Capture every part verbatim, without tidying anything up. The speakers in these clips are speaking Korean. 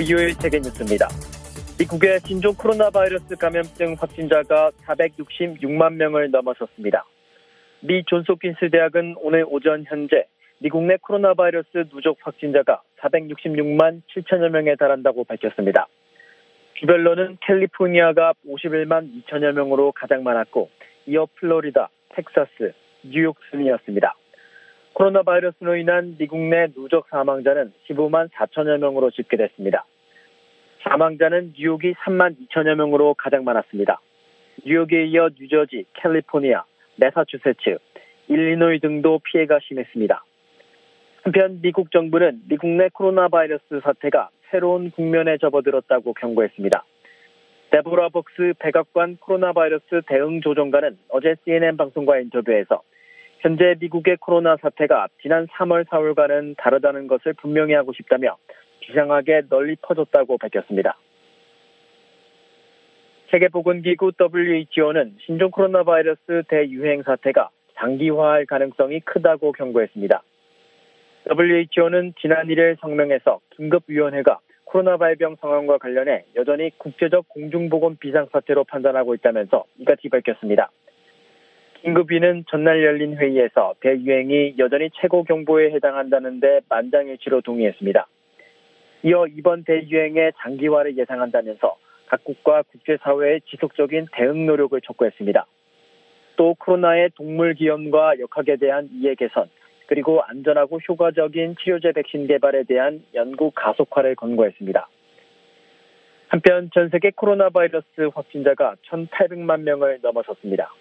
브이오에이 세계뉴스입니다. 미국의 신종 코로나 바이러스 감염증 확진자가 사백육십육만 명을 넘어섰습니다. 미 존스홉킨스 대학은 오늘 오전 현재 미국 내 코로나 바이러스 누적 확진자가 사백육십육만 칠천여 명에 달한다고 밝혔습니다. 주별로는 캘리포니아가 오십일만 이천여 명으로 가장 많았고 이어 플로리다, 텍사스, 뉴욕 순이었습니다. 코로나 바이러스로 인한 미국 내 누적 사망자는 십오만 사천여 명으로 집계됐습니다. 사망자는 뉴욕이 삼만 이천여 명으로 가장 많았습니다. 뉴욕에 이어 뉴저지, 캘리포니아, 매사추세츠, 일리노이 등도 피해가 심했습니다. 한편 미국 정부는 미국 내 코로나 바이러스 사태가 새로운 국면에 접어들었다고 경고했습니다. 데보라 복스 백악관 코로나 바이러스 대응 조정관은 어제 씨엔엔 방송과 인터뷰에서 현재 미국의 코로나 사태가 지난 삼월, 사월과는 다르다는 것을 분명히 하고 싶다며 비상하게 널리 퍼졌다고 밝혔습니다. 세계보건기구 더블유에이치오는 신종 코로나 바이러스 대유행 사태가 장기화할 가능성이 크다고 경고했습니다. 더블유에이치오는 지난 일 일 성명에서 긴급위원회가 코로나 발병 상황과 관련해 여전히 국제적 공중보건 비상사태로 판단하고 있다면서 이같이 밝혔습니다. 긴급위는 전날 열린 회의에서 대유행이 여전히 최고 경보에 해당한다는 데 만장일치로 동의했습니다. 이어 이번 대유행의 장기화를 예상한다면서 각국과 국제사회의 지속적인 대응 노력을 촉구했습니다. 또 코로나의 동물 기염과 역학에 대한 이해 개선, 그리고 안전하고 효과적인 치료제 백신 개발에 대한 연구 가속화를 권고했습니다. 한편 전 세계 코로나 바이러스 확진자가 천팔백만 명을 넘어섰습니다.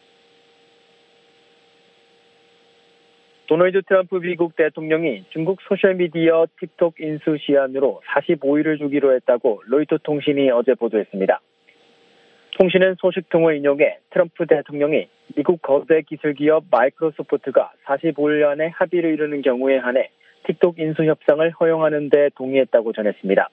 도널드 트럼프 미국 대통령이 중국 소셜미디어 틱톡 인수 시한으로 사십오 일을 주기로 했다고 로이터 통신이 어제 보도했습니다. 통신은 소식통을 인용해 트럼프 대통령이 미국 거대 기술 기업 마이크로소프트가 사십오 일 안에 합의를 이루는 경우에 한해 틱톡 인수 협상을 허용하는 데 동의했다고 전했습니다.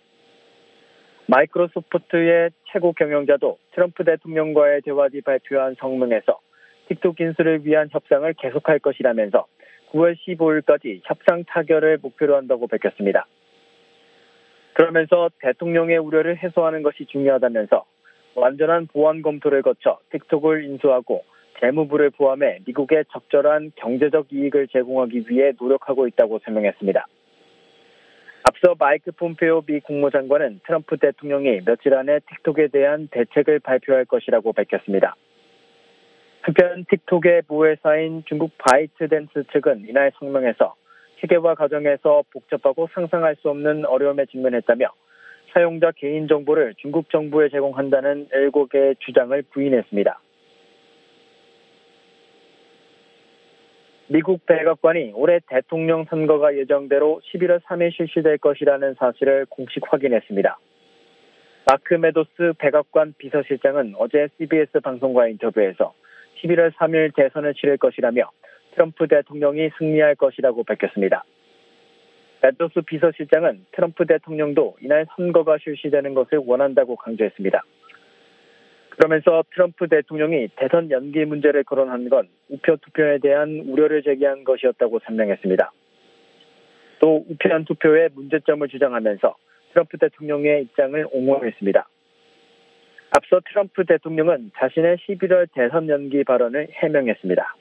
마이크로소프트의 최고 경영자도 트럼프 대통령과의 대화 뒤 발표한 성명에서 틱톡 인수를 위한 협상을 계속할 것이라면서 구월 십오일까지 협상 타결을 목표로 한다고 밝혔습니다. 그러면서 대통령의 우려를 해소하는 것이 중요하다면서 완전한 보완 검토를 거쳐 틱톡을 인수하고 재무부를 포함해 미국에 적절한 경제적 이익을 제공하기 위해 노력하고 있다고 설명했습니다. 앞서 마이크 폼페오 미 국무장관은 트럼프 대통령이 며칠 안에 틱톡에 대한 대책을 발표할 것이라고 밝혔습니다. 한편 틱톡의 모회사인 중국 바이트댄스 측은 이날 성명에서 체계화 과정에서 복잡하고 상상할 수 없는 어려움에 직면했다며 사용자 개인정보를 중국 정부에 제공한다는 일곱 개의 주장을 부인했습니다. 미국 백악관이 올해 대통령 선거가 예정대로 십일월 삼일 실시될 것이라는 사실을 공식 확인했습니다. 마크 메도스 백악관 비서실장은 어제 씨비에스 방송과 인터뷰에서 십일월 삼일 대선을 치를 것이라며 트럼프 대통령이 승리할 것이라고 밝혔습니다. 메도스 비서실장은 트럼프 대통령도 이날 선거가 실시되는 것을 원한다고 강조했습니다. 그러면서 트럼프 대통령이 대선 연기 문제를 거론한 건 우표 투표에 대한 우려를 제기한 것이었다고 설명했습니다. 또 우편 투표의 문제점을 주장하면서 트럼프 대통령의 입장을 옹호했습니다. 앞서 트럼프 대통령은 자신의 십일월 대선 연기 발언을 해명했습니다.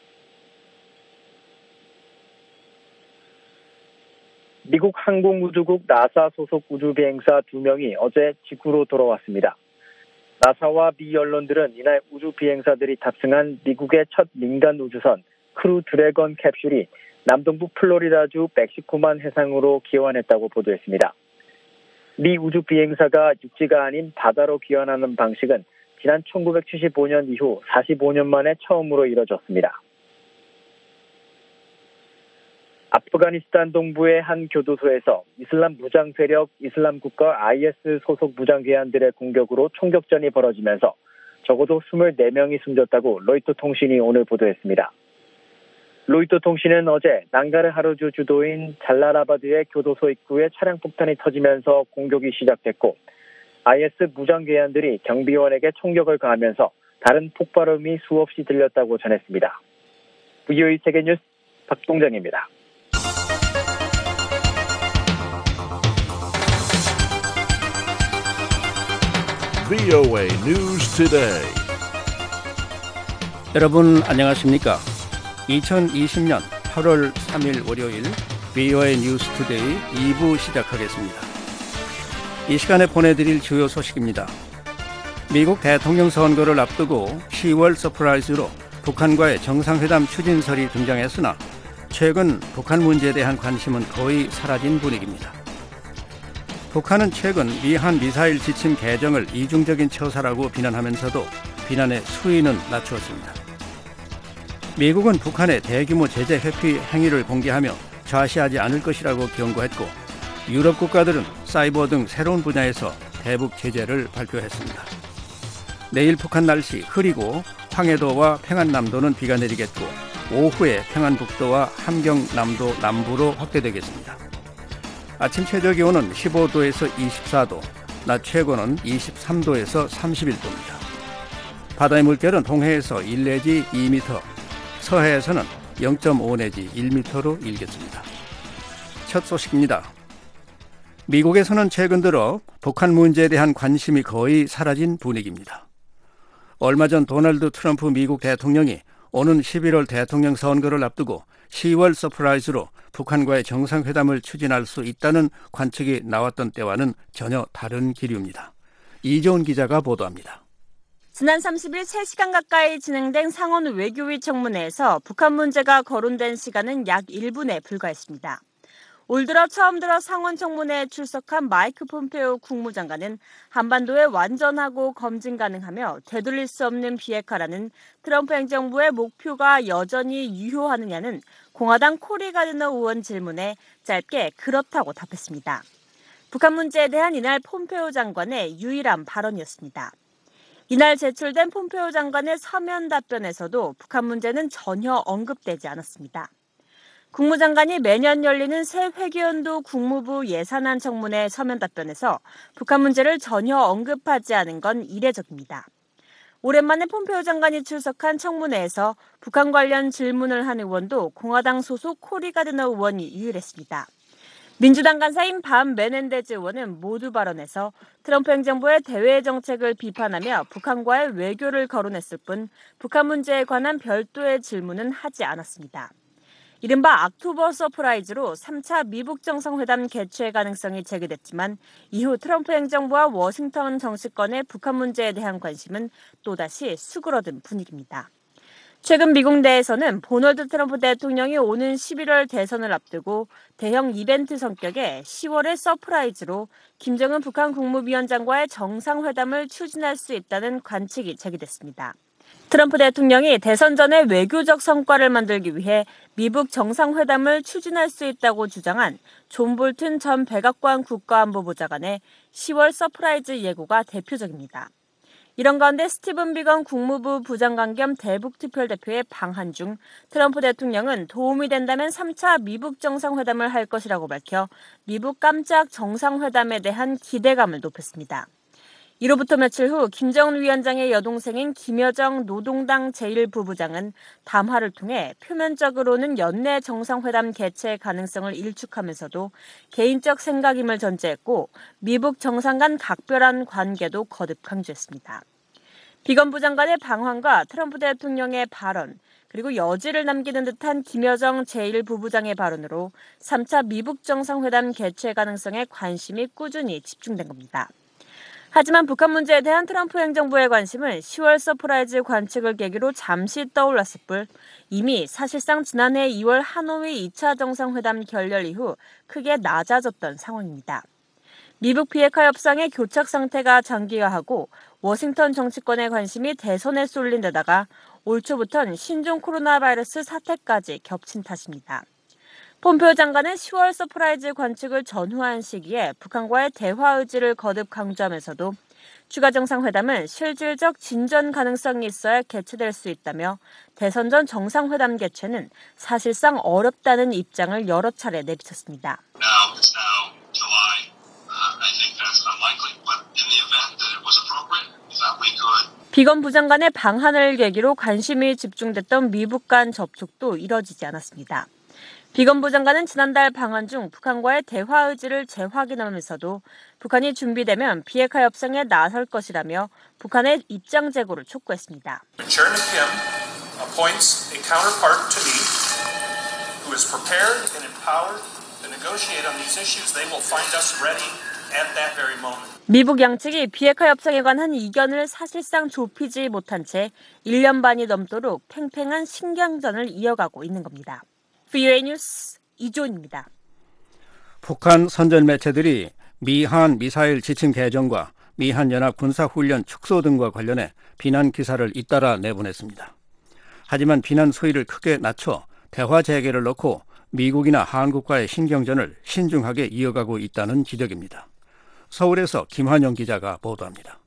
미국 항공우주국 나사 소속 우주비행사 두 명이 어제 지구로 돌아왔습니다. 나사와 미 언론들은 이날 우주비행사들이 탑승한 미국의 첫 민간 우주선 크루 드래건 캡슐이 남동부 플로리다주 멕시코만 해상으로 귀환했다고 보도했습니다. 미 우주비행사가 육지가 아닌 바다로 귀환하는 방식은 지난 천구백칠십오 년 이후 사십오 년 만에 처음으로 이뤄졌습니다. 아프가니스탄 동부의 한 교도소에서 이슬람 무장 세력 이슬람 국가 아이에스 소속 무장 괴한들의 공격으로 총격전이 벌어지면서 적어도 이십사 명이 숨졌다고 로이터 통신이 오늘 보도했습니다. 로이터 통신은 어제 난가르 하루주 주도인 잘라라바드의 교도소 입구에 차량 폭탄이 터지면서 공격이 시작됐고 아이에스 무장 괴한들이 경비원에게 총격을 가하면서 다른 폭발음이 수없이 들렸다고 전했습니다. 브이오에이 세계뉴스 박동정입니다. 브이오에이 News Today. 여러분 안녕하십니까? 이천이십 년 팔월 삼일 월요일 브이오에이 뉴스 투데이 이 부 시작하겠습니다. 이 시간에 보내드릴 주요 소식입니다. 미국 대통령 선거를 앞두고 시월 서프라이즈로 북한과의 정상회담 추진설이 등장했으나 최근 북한 문제에 대한 관심은 거의 사라진 분위기입니다. 북한은 최근 미한 미사일 지침 개정을 이중적인 처사라고 비난하면서도 비난의 수위는 낮추었습니다. 미국은 북한의 대규모 제재 회피 행위를 공개하며 좌시하지 않을 것이라고 경고했고, 유럽 국가들은 사이버 등 새로운 분야에서 대북 제재를 발표했습니다. 내일 북한 날씨 흐리고 황해도와 평안남도는 비가 내리겠고, 오후에 평안북도와 함경남도 남부로 확대되겠습니다. 아침 최저 기온은 십오 도에서 이십사 도, 낮 최고는 이십삼 도에서 삼십일 도입니다. 바다의 물결은 동해에서 일 내지 이 미터, 서해에서는 영 점 오 내지 일 미터로 일겠습니다. 첫 소식입니다. 미국에서는 최근 들어 북한 문제에 대한 관심이 거의 사라진 분위기입니다. 얼마 전 도널드 트럼프 미국 대통령이 오는 십일월 대통령 선거를 앞두고 시월 서프라이즈로 북한과의 정상회담을 추진할 수 있다는 관측이 나왔던 때와는 전혀 다른 기류입니다. 이재훈 기자가 보도합니다. 지난 삼십일 세 시간 가까이 진행된 상원 외교위 청문회에서 북한 문제가 거론된 시간은 약 일 분에 불과했습니다. 올 들어 처음 들어 상원 청문회에 출석한 마이크 폼페오 국무장관은 한반도에 완전하고 검증 가능하며 되돌릴 수 없는 비핵화라는 트럼프 행정부의 목표가 여전히 유효하느냐는 공화당 코리 가드너 의원 질문에 짧게 그렇다고 답했습니다. 북한 문제에 대한 이날 폼페오 장관의 유일한 발언이었습니다. 이날 제출된 폼페오 장관의 서면 답변에서도 북한 문제는 전혀 언급되지 않았습니다. 국무장관이 매년 열리는 새 회계연도 국무부 예산안 청문회 서면 답변에서 북한 문제를 전혀 언급하지 않은 건 이례적입니다. 오랜만에 폼페오 장관이 출석한 청문회에서 북한 관련 질문을 한 의원도 공화당 소속 코리 가드너 의원이 유일했습니다. 민주당 간사인 밤 메넨데즈 의원은 모두 발언해서 트럼프 행정부의 대외 정책을 비판하며 북한과의 외교를 거론했을 뿐 북한 문제에 관한 별도의 질문은 하지 않았습니다. 이른바 악토버 서프라이즈로 삼 차 미북 정상회담 개최 가능성이 제기됐지만 이후 트럼프 행정부와 워싱턴 정치권의 북한 문제에 대한 관심은 또다시 수그러든 분위기입니다. 최근 미국 내에서는 도널드 트럼프 대통령이 오는 십일월 대선을 앞두고 대형 이벤트 성격의 시월의 서프라이즈로 김정은 북한 국무위원장과의 정상회담을 추진할 수 있다는 관측이 제기됐습니다. 트럼프 대통령이 대선 전에 외교적 성과를 만들기 위해 미북 정상회담을 추진할 수 있다고 주장한 존 볼튼 전 백악관 국가안보보좌관의 시월 서프라이즈 예고가 대표적입니다. 이런 가운데 스티븐 비건 국무부 부장관 겸 대북특별대표의 방한 중 트럼프 대통령은 도움이 된다면 삼 차 미북 정상회담을 할 것이라고 밝혀 미북 깜짝 정상회담에 대한 기대감을 높였습니다. 이로부터 며칠 후 김정은 위원장의 여동생인 김여정 노동당 제일 부부장은 담화를 통해 표면적으로는 연내 정상회담 개최 가능성을 일축하면서도 개인적 생각임을 전제했고 미북 정상 간 각별한 관계도 거듭 강조했습니다. 비건 부장관의 방한과 트럼프 대통령의 발언, 그리고 여지를 남기는 듯한 김여정 제일 부부장의 발언으로 삼 차 미북 정상회담 개최 가능성에 관심이 꾸준히 집중된 겁니다. 하지만 북한 문제에 대한 트럼프 행정부의 관심은 시월 서프라이즈 관측을 계기로 잠시 떠올랐을 뿐 이미 사실상 지난해 이월 하노이 이 차 정상회담 결렬 이후 크게 낮아졌던 상황입니다. 미북 비핵화 협상의 교착 상태가 장기화하고 워싱턴 정치권의 관심이 대선에 쏠린 데다가 올 초부터는 신종 코로나 바이러스 사태까지 겹친 탓입니다. 폼페오 장관은 시월 서프라이즈 관측을 전후한 시기에 북한과의 대화 의지를 거듭 강조하면서도 추가 정상회담은 실질적 진전 가능성이 있어야 개최될 수 있다며 대선 전 정상회담 개최는 사실상 어렵다는 입장을 여러 차례 내비쳤습니다. 비건 부장관의 방한을 계기로 관심이 집중됐던 미북 간 접촉도 이뤄지지 않았습니다. 비건부 장관은 지난달 방한 중 북한과의 대화 의지를 재확인하면서도 북한이 준비되면 비핵화 협상에 나설 것이라며 북한의 입장 제고를 촉구했습니다. Chairman Kim appoints a counterpart to me who is prepared and empowered to negotiate on these issues. They will find us ready at that very moment. 미북 양측이 비핵화 협상에 관한 이견을 사실상 좁히지 못한 채 일 년 반이 넘도록 팽팽한 신경전을 이어가고 있는 겁니다. 브이오에이 뉴스 이조은입니다. 북한 선전 매체들이 미한 미사일 지침 개정과 미한 연합 군사훈련 축소 등과 관련해 비난 기사를 잇따라 내보냈습니다. 하지만 비난 수위를 크게 낮춰 대화 재개를 놓고 미국이나 한국과의 신경전을 신중하게 이어가고 있다는 지적입니다. 서울에서 김환영 기자가 보도합니다.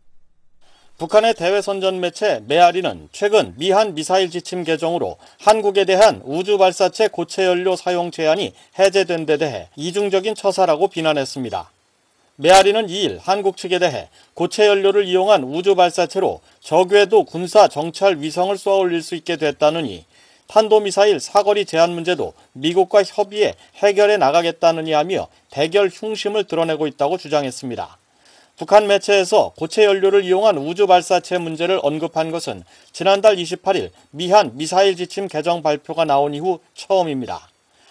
북한의 대외 선전 매체 메아리는 최근 미한 미사일 지침 개정으로 한국에 대한 우주 발사체 고체 연료 사용 제한이 해제된 데 대해 이중적인 처사라고 비난했습니다. 메아리는 이 일 한국 측에 대해 고체 연료를 이용한 우주 발사체로 적외도 군사 정찰 위성을 쏘아 올릴 수 있게 됐다느니 탄도미사일 사거리 제한 문제도 미국과 협의해 해결해 나가겠다느니 하며 대결 흉심을 드러내고 있다고 주장했습니다. 북한 매체에서 고체 연료를 이용한 우주 발사체 문제를 언급한 것은 지난달 이십팔 일 미한 미사일 지침 개정 발표가 나온 이후 처음입니다.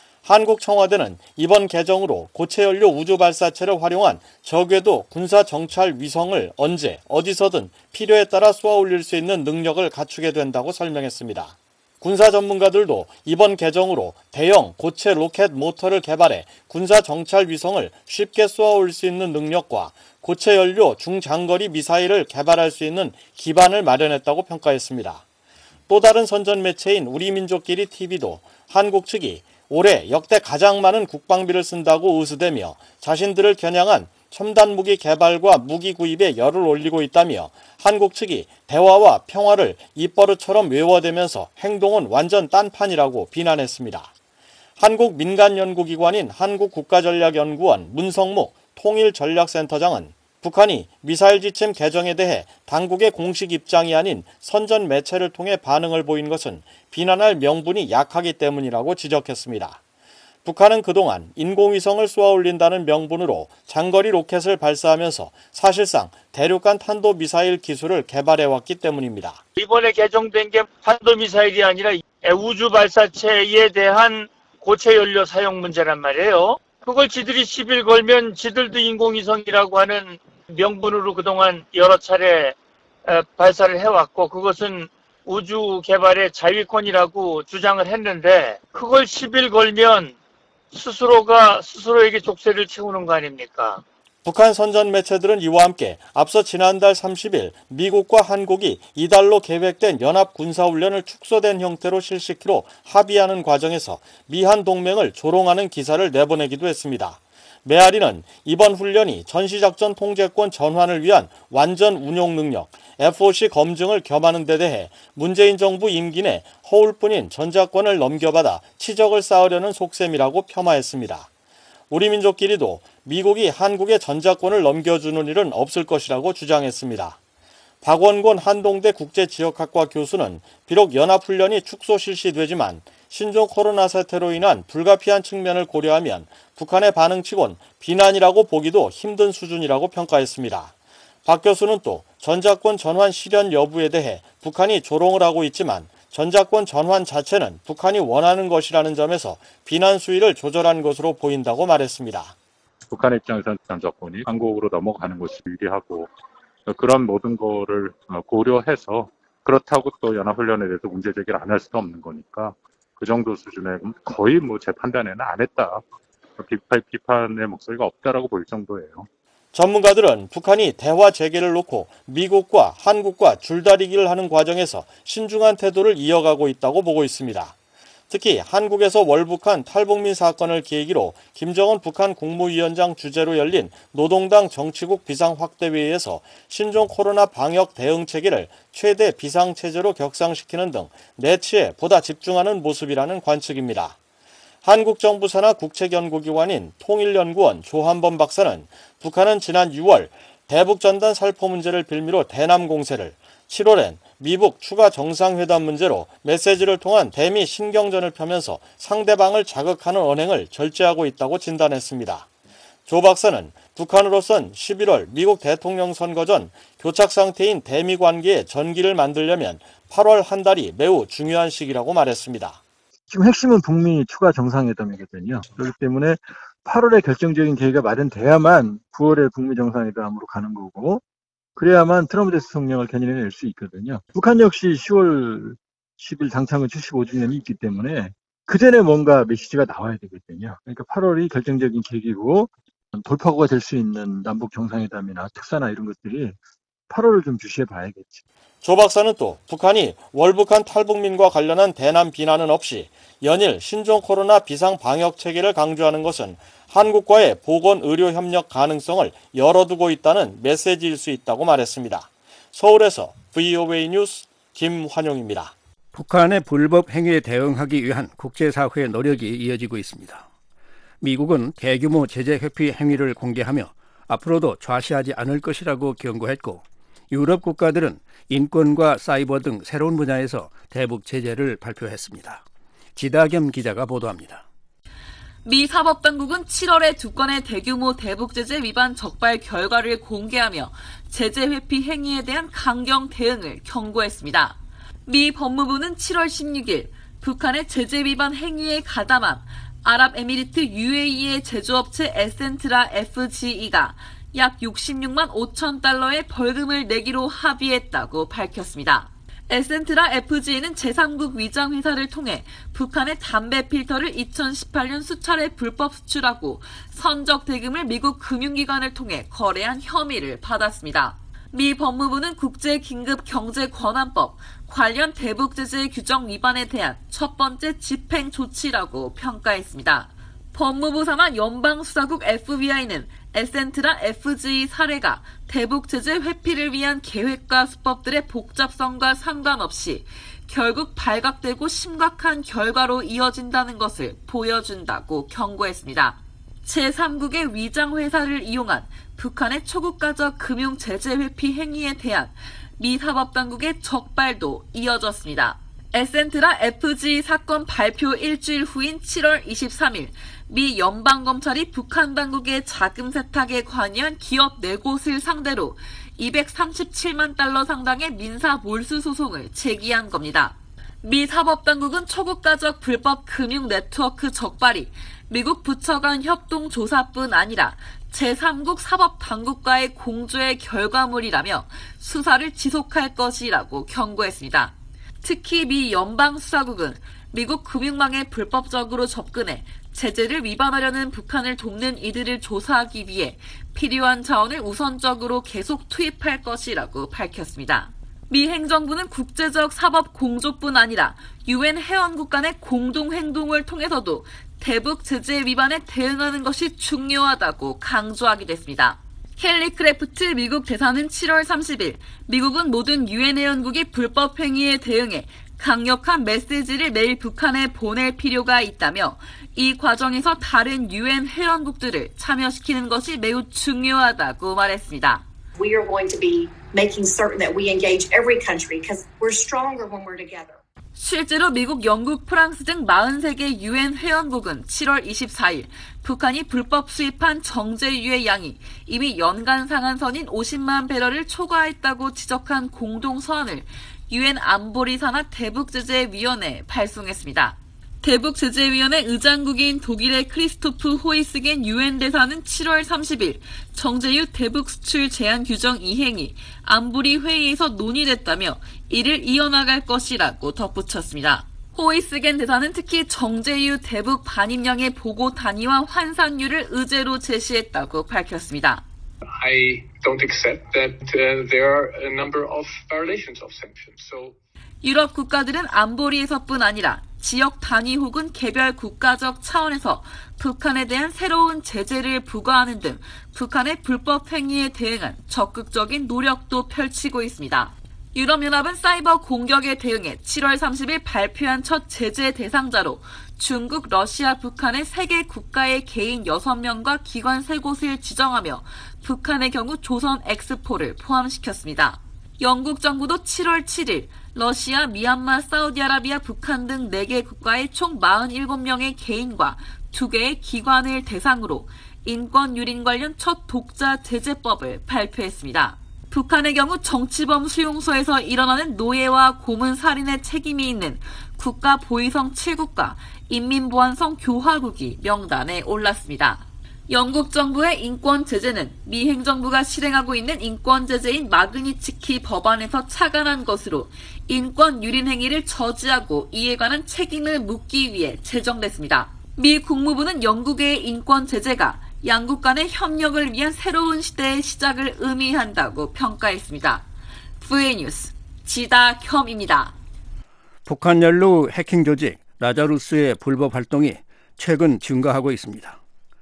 한국 청와대는 이번 개정으로 고체 연료 우주 발사체를 활용한 적외도 군사 정찰 위성을 언제 어디서든 필요에 따라 쏘아 올릴 수 있는 능력을 갖추게 된다고 설명했습니다. 군사 전문가들도 이번 개정으로 대형 고체 로켓 모터를 개발해 군사 정찰 위성을 쉽게 쏘아 올릴 수 있는 능력과 고체 연료 중장거리 미사일을 개발할 수 있는 기반을 마련했다고 평가했습니다. 또 다른 선전 매체인 우리민족끼리 티비도 한국 측이 올해 역대 가장 많은 국방비를 쓴다고 의수되며 자신들을 겨냥한 첨단 무기 개발과 무기 구입에 열을 올리고 있다며 한국 측이 대화와 평화를 입버릇처럼 외워대면서 행동은 완전 딴판이라고 비난했습니다. 한국 민간연구기관인 한국국가전략연구원 문성묵 통일전략센터장은 북한이 미사일 지침 개정에 대해 당국의 공식 입장이 아닌 선전 매체를 통해 반응을 보인 것은 비난할 명분이 약하기 때문이라고 지적했습니다. 북한은 그동안 인공위성을 쏘아 올린다는 명분으로 장거리 로켓을 발사하면서 사실상 대륙간 탄도미사일 기술을 개발해왔기 때문입니다. 이번에 개정된 게 탄도미사일이 아니라 우주 발사체에 대한 고체 연료 사용 문제란 말이에요. 그걸 지들이 시비를 걸면 지들도 인공위성이라고 하는 명분으로 그동안 여러 차례 발사를 해왔고 그것은 우주 개발의 자위권이라고 주장을 했는데 그걸 시비를 걸면 스스로가 스스로에게 족쇄를 채우는 거 아닙니까? 북한 선전 매체들은 이와 함께 앞서 지난달 삼십 일 미국과 한국이 이달로 계획된 연합 군사훈련을 축소된 형태로 실시키로 합의하는 과정에서 미한 동맹을 조롱하는 기사를 내보내기도 했습니다. 메아리는 이번 훈련이 전시작전 통제권 전환을 위한 완전 운용 능력, 에프오씨 검증을 겸하는 데 대해 문재인 정부 임기 내 허울뿐인 전자권을 넘겨받아 치적을 쌓으려는 속셈이라고 폄하했습니다. 우리민족끼리도 미국이 한국에 전자권을 넘겨주는 일은 없을 것이라고 주장했습니다. 박원곤 한동대 국제지역학과 교수는 비록 연합훈련이 축소 실시되지만 신종 코로나 사태로 인한 불가피한 측면을 고려하면 북한의 반응치곤 비난이라고 보기도 힘든 수준이라고 평가했습니다. 박 교수는 또 전자권 전환 실현 여부에 대해 북한이 조롱을 하고 있지만 전자권 전환 자체는 북한이 원하는 것이라는 점에서 비난 수위를 조절한 것으로 보인다고 말했습니다. 북한의 입장에서는 전자권이 한국으로 넘어가는 것이 유리하고 그런 모든 거를 고려해서 그렇다고 또 연합훈련에 대해서 문제 제기를 안 할 수도 없는 거니까 그 정도 수준의 거의 뭐 제 판단에는 안 했다. 비판, 비판의 목소리가 없다라고 볼 정도예요. 전문가들은 북한이 대화 재개를 놓고 미국과 한국과 줄다리기를 하는 과정에서 신중한 태도를 이어가고 있다고 보고 있습니다. 특히 한국에서 월북한 탈북민 사건을 계기로 김정은 북한 국무위원장 주재로 열린 노동당 정치국 비상확대회의에서 신종 코로나 방역 대응 체계를 최대 비상체제로 격상시키는 등 내치에 보다 집중하는 모습이라는 관측입니다. 한국 정부 산하 국책연구기관인 통일연구원 조한범 박사는 북한은 지난 유월 대북전단 살포 문제를 빌미로 대남 공세를, 칠월엔 미북 추가 정상회담 문제로 메시지를 통한 대미 신경전을 펴면서 상대방을 자극하는 언행을 절제하고 있다고 진단했습니다. 조 박사는 북한으로선 십일월 미국 대통령 선거 전 교착 상태인 대미 관계에 전기를 만들려면 팔월 한 달이 매우 중요한 시기라고 말했습니다. 지금 핵심은 북미 추가 정상회담이거든요. 그렇기 때문에 팔월에 결정적인 계기가 마련돼야만 구월에 북미 정상회담으로 가는 거고, 그래야만 트럼프 대통령을 견인해낼 수 있거든요. 북한 역시 시월 십일 당창은 칠십오 주년이 있기 때문에 그 전에 뭔가 메시지가 나와야 되거든요. 그러니까 팔월이 결정적인 계기고 돌파구가 될 수 있는 남북 정상회담이나 특사나 이런 것들이 팔월을 좀 주시해 봐야겠죠. 조 박사는 또 북한이 월북한 탈북민과 관련한 대남 비난은 없이 연일 신종 코로나 비상 방역 체계를 강조하는 것은 한국과의 보건의료협력 가능성을 열어두고 있다는 메시지일 수 있다고 말했습니다. 서울에서 브이오에이 뉴스 김환용입니다. 북한의 불법 행위에 대응하기 위한 국제사회의 노력이 이어지고 있습니다. 미국은 대규모 제재 회피 행위를 공개하며 앞으로도 좌시하지 않을 것이라고 경고했고, 유럽 국가들은 인권과 사이버 등 새로운 분야에서 대북 제재를 발표했습니다. 지다겸 기자가 보도합니다. 미 사법당국은 칠월에 두 건의 대규모 대북 제재 위반 적발 결과를 공개하며 제재 회피 행위에 대한 강경 대응을 경고했습니다. 미 법무부는 칠월 십육일 북한의 제재 위반 행위에 가담한 아랍에미리트 유에이의 제조업체 에센트라 에프지이가 약 육십육만 오천 달러의 벌금을 내기로 합의했다고 밝혔습니다. 에센트라 에프지이는 제삼국 위장회사를 통해 북한의 담배 필터를 이천십팔 년 수차례 불법 수출하고 선적 대금을 미국 금융기관을 통해 거래한 혐의를 받았습니다. 미 법무부는 국제긴급경제권한법 관련 대북 제재 규정 위반에 대한 첫 번째 집행 조치라고 평가했습니다. 법무부 산하 연방수사국 에프비아이는 에센트라 에프지이 사례가 대북 제재 회피를 위한 계획과 수법들의 복잡성과 상관없이 결국 발각되고 심각한 결과로 이어진다는 것을 보여준다고 경고했습니다. 제삼국의 위장회사를 이용한 북한의 초국가적 금융 제재 회피 행위에 대한 미 사법당국의 적발도 이어졌습니다. 에센트라 에프지이 사건 발표 일주일 후인 칠월 이십삼일 미 연방검찰이 북한 당국의 자금 세탁에 관여한 기업 네 곳을 상대로 이백삼십칠만 달러 상당의 민사 몰수 소송을 제기한 겁니다. 미 사법당국은 초국가적 불법 금융 네트워크 적발이 미국 부처 간 협동 조사뿐 아니라 제삼국 사법당국과의 공조의 결과물이라며 수사를 지속할 것이라고 경고했습니다. 특히 미 연방수사국은 미국 금융망에 불법적으로 접근해 제재를 위반하려는 북한을 돕는 이들을 조사하기 위해 필요한 자원을 우선적으로 계속 투입할 것이라고 밝혔습니다. 미 행정부는 국제적 사법 공조뿐 아니라 유엔 회원국 간의 공동행동을 통해서도 대북 제재 위반에 대응하는 것이 중요하다고 강조하기도 했습니다. 켈리 크래프트 미국 대사는 칠월 삼십일 미국은 모든 유엔 회원국이 불법 행위에 대응해 강력한 메시지를 매일 북한에 보낼 필요가 있다며 이 과정에서 다른 유엔 회원국들을 참여시키는 것이 매우 중요하다고 말했습니다. We are going to be making certain that we engage every country because we're stronger when we're together. 실제로 미국, 영국, 프랑스 등 사십삼 개 유엔 회원국은 칠월 이십사일 북한이 불법 수입한 정제유의 양이 이미 연간 상한선인 오십만 배럴을 초과했다고 지적한 공동서한을 유엔 안보리 산하 대북제재위원회에 발송했습니다. 대북제재위원회 의장국인 독일의 크리스토프 호이스겐 유엔 대사는 칠월 삼십일 정제유 대북 수출 제한 규정 이행이 안보리 회의에서 논의됐다며 이를 이어나갈 것이라고 덧붙였습니다. 호이스겐 대사는 특히 정제유 대북 반입량의 보고 단위와 환산율을 의제로 제시했다고 밝혔습니다. I don't accept that uh, there are a number of violations of sanctions. So 유럽 국가들은 안보리에서뿐 아니라 지역 단위 혹은 개별 국가적 차원에서 북한에 대한 새로운 제재를 부과하는 등 북한의 불법 행위에 대응한 적극적인 노력도 펼치고 있습니다. 유럽연합은 사이버 공격에 대응해 칠월 삼십일 발표한 첫 제재 대상자로 중국, 러시아, 북한의 세 개 국가의 개인 여섯 명과 기관 세 곳을 지정하며 북한의 경우 조선 엑스포를 포함시켰습니다. 영국 정부도 칠월 칠일 러시아, 미얀마, 사우디아라비아, 북한 등 네 개 국가의 총 사십칠 명의 개인과 두 개의 기관을 대상으로 인권 유린 관련 첫 독자 제재법을 발표했습니다. 북한의 경우 정치범 수용소에서 일어나는 노예와 고문 살인의 책임이 있는 국가보위성 칠 국가 인민보안성 교화국이 명단에 올랐습니다. 영국 정부의 인권 제재는 미 행정부가 실행하고 있는 인권 제재인 마그니츠키 법안에서 착안한 것으로 인권 유린 행위를 저지하고 이에 관한 책임을 묻기 위해 제정됐습니다. 미 국무부는 영국의 인권 제재가 양국 간의 협력을 위한 새로운 시대의 시작을 의미한다고 평가했습니다. 브이오에이 뉴스 지다겸입니다. 북한 연루 해킹 조직 라자루스의 불법 활동이 최근 증가하고 있습니다.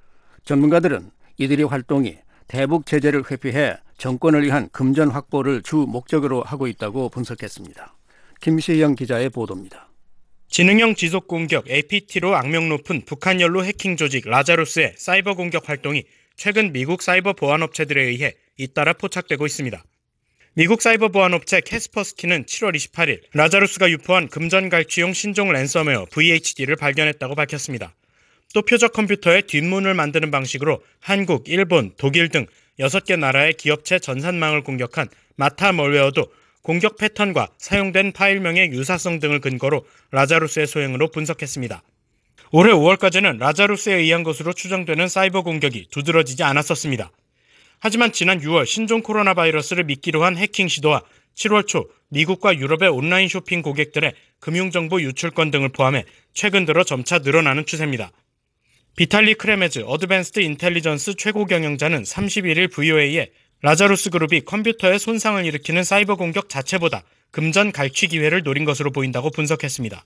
전문가들은 이들의 활동이 대북 제재를 회피해 정권을 위한 금전 확보를 주 목적으로 하고 있다고 분석했습니다. 김시영 기자의 보도입니다. 지능형 지속 공격 에이피티로 악명 높은 북한 연루 해킹 조직 라자루스의 사이버 공격 활동이 최근 미국 사이버 보안업체들에 의해 잇따라 포착되고 있습니다. 미국 사이버 보안업체 캐스퍼스키는 칠월 이십팔일 라자루스가 유포한 금전 갈취용 신종 랜섬웨어 브이에이치디를 발견했다고 밝혔습니다. 또 표적 컴퓨터의 뒷문을 만드는 방식으로 한국, 일본, 독일 등 여섯 개 나라의 기업체 전산망을 공격한 마타 멀웨어도 공격 패턴과 사용된 파일명의 유사성 등을 근거로 라자루스의 소행으로 분석했습니다. 올해 오월까지는 라자루스에 의한 것으로 추정되는 사이버 공격이 두드러지지 않았었습니다. 하지만 지난 유월 신종 코로나 바이러스를 미끼로 한 해킹 시도와 칠월 초 미국과 유럽의 온라인 쇼핑 고객들의 금융정보 유출권 등을 포함해 최근 들어 점차 늘어나는 추세입니다. 비탈리 크레메즈 어드밴스드 인텔리전스 최고 경영자는 삼십일일 브이오에이에 라자루스 그룹이 컴퓨터에 손상을 일으키는 사이버 공격 자체보다 금전 갈취 기회를 노린 것으로 보인다고 분석했습니다.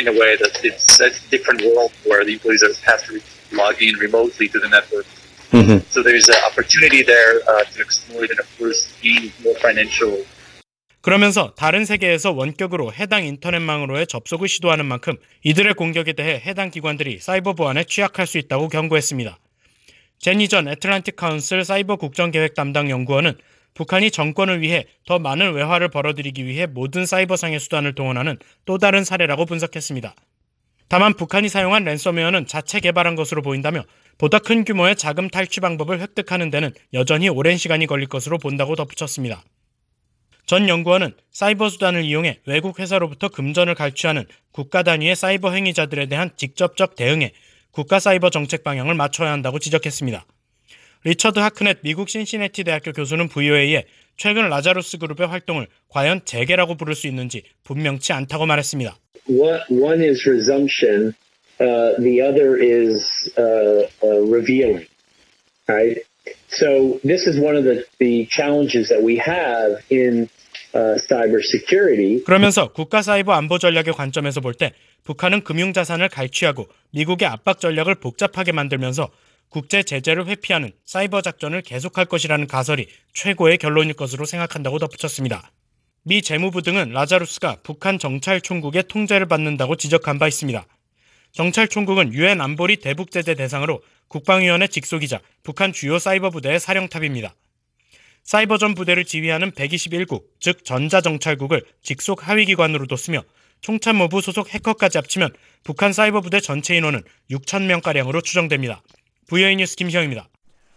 Mm-hmm. So there's an opportunity there uh, to exploit and of course gain more financial. 그러면서 다른 세계에서 원격으로 해당 인터넷망으로의 접속을 시도하는 만큼 이들의 공격에 대해 해당 기관들이 사이버 보안에 취약할 수 있다고 경고했습니다. 제니 전 애틀랜틱 카운슬 사이버 국정계획 담당 연구원은 북한이 정권을 위해 더 많은 외화를 벌어들이기 위해 모든 사이버상의 수단을 동원하는 또 다른 사례라고 분석했습니다. 다만 북한이 사용한 랜섬웨어는 자체 개발한 것으로 보인다며 보다 큰 규모의 자금 탈취 방법을 획득하는 데는 여전히 오랜 시간이 걸릴 것으로 본다고 덧붙였습니다. 전 연구원은 사이버 수단을 이용해 외국 회사로부터 금전을 갈취하는 국가 단위의 사이버 행위자들에 대한 직접적 대응에 국가 사이버 정책 방향을 맞춰야 한다고 지적했습니다. 리처드 하크넷 미국 신시내티 대학교 교수는 브이오에이에 최근 라자루스 그룹의 활동을 과연 재개라고 부를 수 있는지 분명치 않다고 말했습니다. One, one is resumption, uh, the other is uh, uh, revealing, right? So this is one of the, the challenges that we have in uh, cyber security. 그러면서 국가 사이버 안보 전략의 관점에서 볼 때 북한은 금융 자산을 갈취하고 미국의 압박 전략을 복잡하게 만들면서 국제 제재를 회피하는 사이버 작전을 계속할 것이라는 가설이 최고의 결론일 것으로 생각한다고 덧붙였습니다. 미 재무부 등은 라자루스가 북한 정찰총국의 통제를 받는다고 지적한 바 있습니다. 정찰총국은 유엔 안보리 대북제재 대상으로 국방위원회 직속이자 북한 주요 사이버 부대의 사령탑입니다. 사이버전 부대를 지휘하는 백이십일국, 즉 전자정찰국을 직속 하위기관으로 뒀으며 총참모부 소속 해커까지 합치면 북한 사이버 부대 전체 인원은 육천 명가량으로 추정됩니다. 브이오에이 뉴스 김시영입니다.